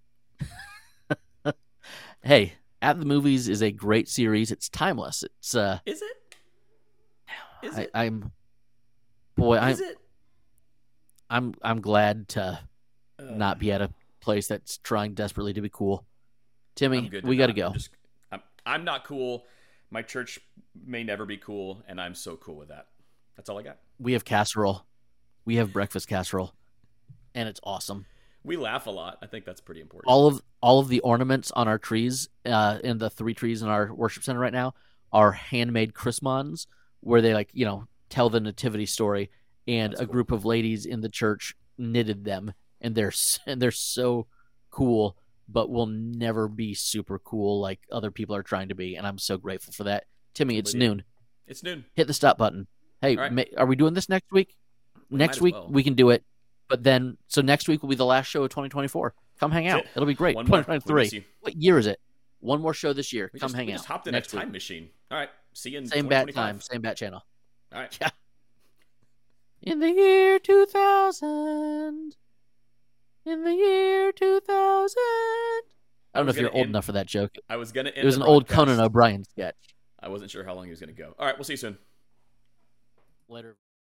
Speaker 1: Hey, At the Movies is a great series. It's timeless. It's uh,
Speaker 2: Is it? Is
Speaker 1: I,
Speaker 2: it?
Speaker 1: I'm boy. I'm
Speaker 2: Is it?
Speaker 1: I'm I'm glad to
Speaker 2: Uh,
Speaker 1: not be at a place that's trying desperately to be cool. Timmy,
Speaker 2: I'm good to
Speaker 1: we got to
Speaker 2: not.
Speaker 1: go.
Speaker 2: I'm, just, I'm, I'm not cool. My church may never be cool, and I'm so cool with that. That's all I got.
Speaker 1: We have casserole. We have breakfast casserole, and it's awesome.
Speaker 2: We laugh a lot. I think that's pretty important.
Speaker 1: All of all of the ornaments on our trees, uh, in the three trees in our worship center right now, are handmade chrismons, where they like you know tell the nativity story, and
Speaker 2: That's
Speaker 1: a
Speaker 2: cool.
Speaker 1: group of ladies in the church knitted them, and they're s- and they're so cool, but will never be super cool like other people are trying to be, and I'm so grateful for that. Timmy, it's
Speaker 2: Totally do.
Speaker 1: noon.
Speaker 2: It's noon.
Speaker 1: Hit the stop button. Hey,
Speaker 2: All right.
Speaker 1: ma- are we doing this next week?
Speaker 2: We
Speaker 1: Next
Speaker 2: might as
Speaker 1: week
Speaker 2: well.
Speaker 1: we can do it, but then so next week will be the last show of twenty twenty-four. Come hang out.
Speaker 2: That's it.
Speaker 1: It'll be great.
Speaker 2: One more. We
Speaker 1: twenty twenty-three.
Speaker 2: miss you.
Speaker 1: What year is it? One more show this year.
Speaker 2: We
Speaker 1: Come
Speaker 2: just,
Speaker 1: hang
Speaker 2: we
Speaker 1: out.
Speaker 2: just hopped in
Speaker 1: next
Speaker 2: a time
Speaker 1: week.
Speaker 2: machine. All right. See you in
Speaker 1: Same bat
Speaker 2: twenty
Speaker 1: time,
Speaker 2: twenty-five.
Speaker 1: same bat channel.
Speaker 2: All right.
Speaker 1: Yeah. In the year two thousand. In the year two thousand. I don't know
Speaker 2: was
Speaker 1: if you're
Speaker 2: gonna
Speaker 1: old
Speaker 2: end-
Speaker 1: enough for that joke.
Speaker 2: I was gonna. End
Speaker 1: It was
Speaker 2: the
Speaker 1: an old
Speaker 2: broadcast.
Speaker 1: Conan O'Brien sketch.
Speaker 2: I wasn't sure how long he was gonna go. All right. We'll see you soon.
Speaker 1: Later.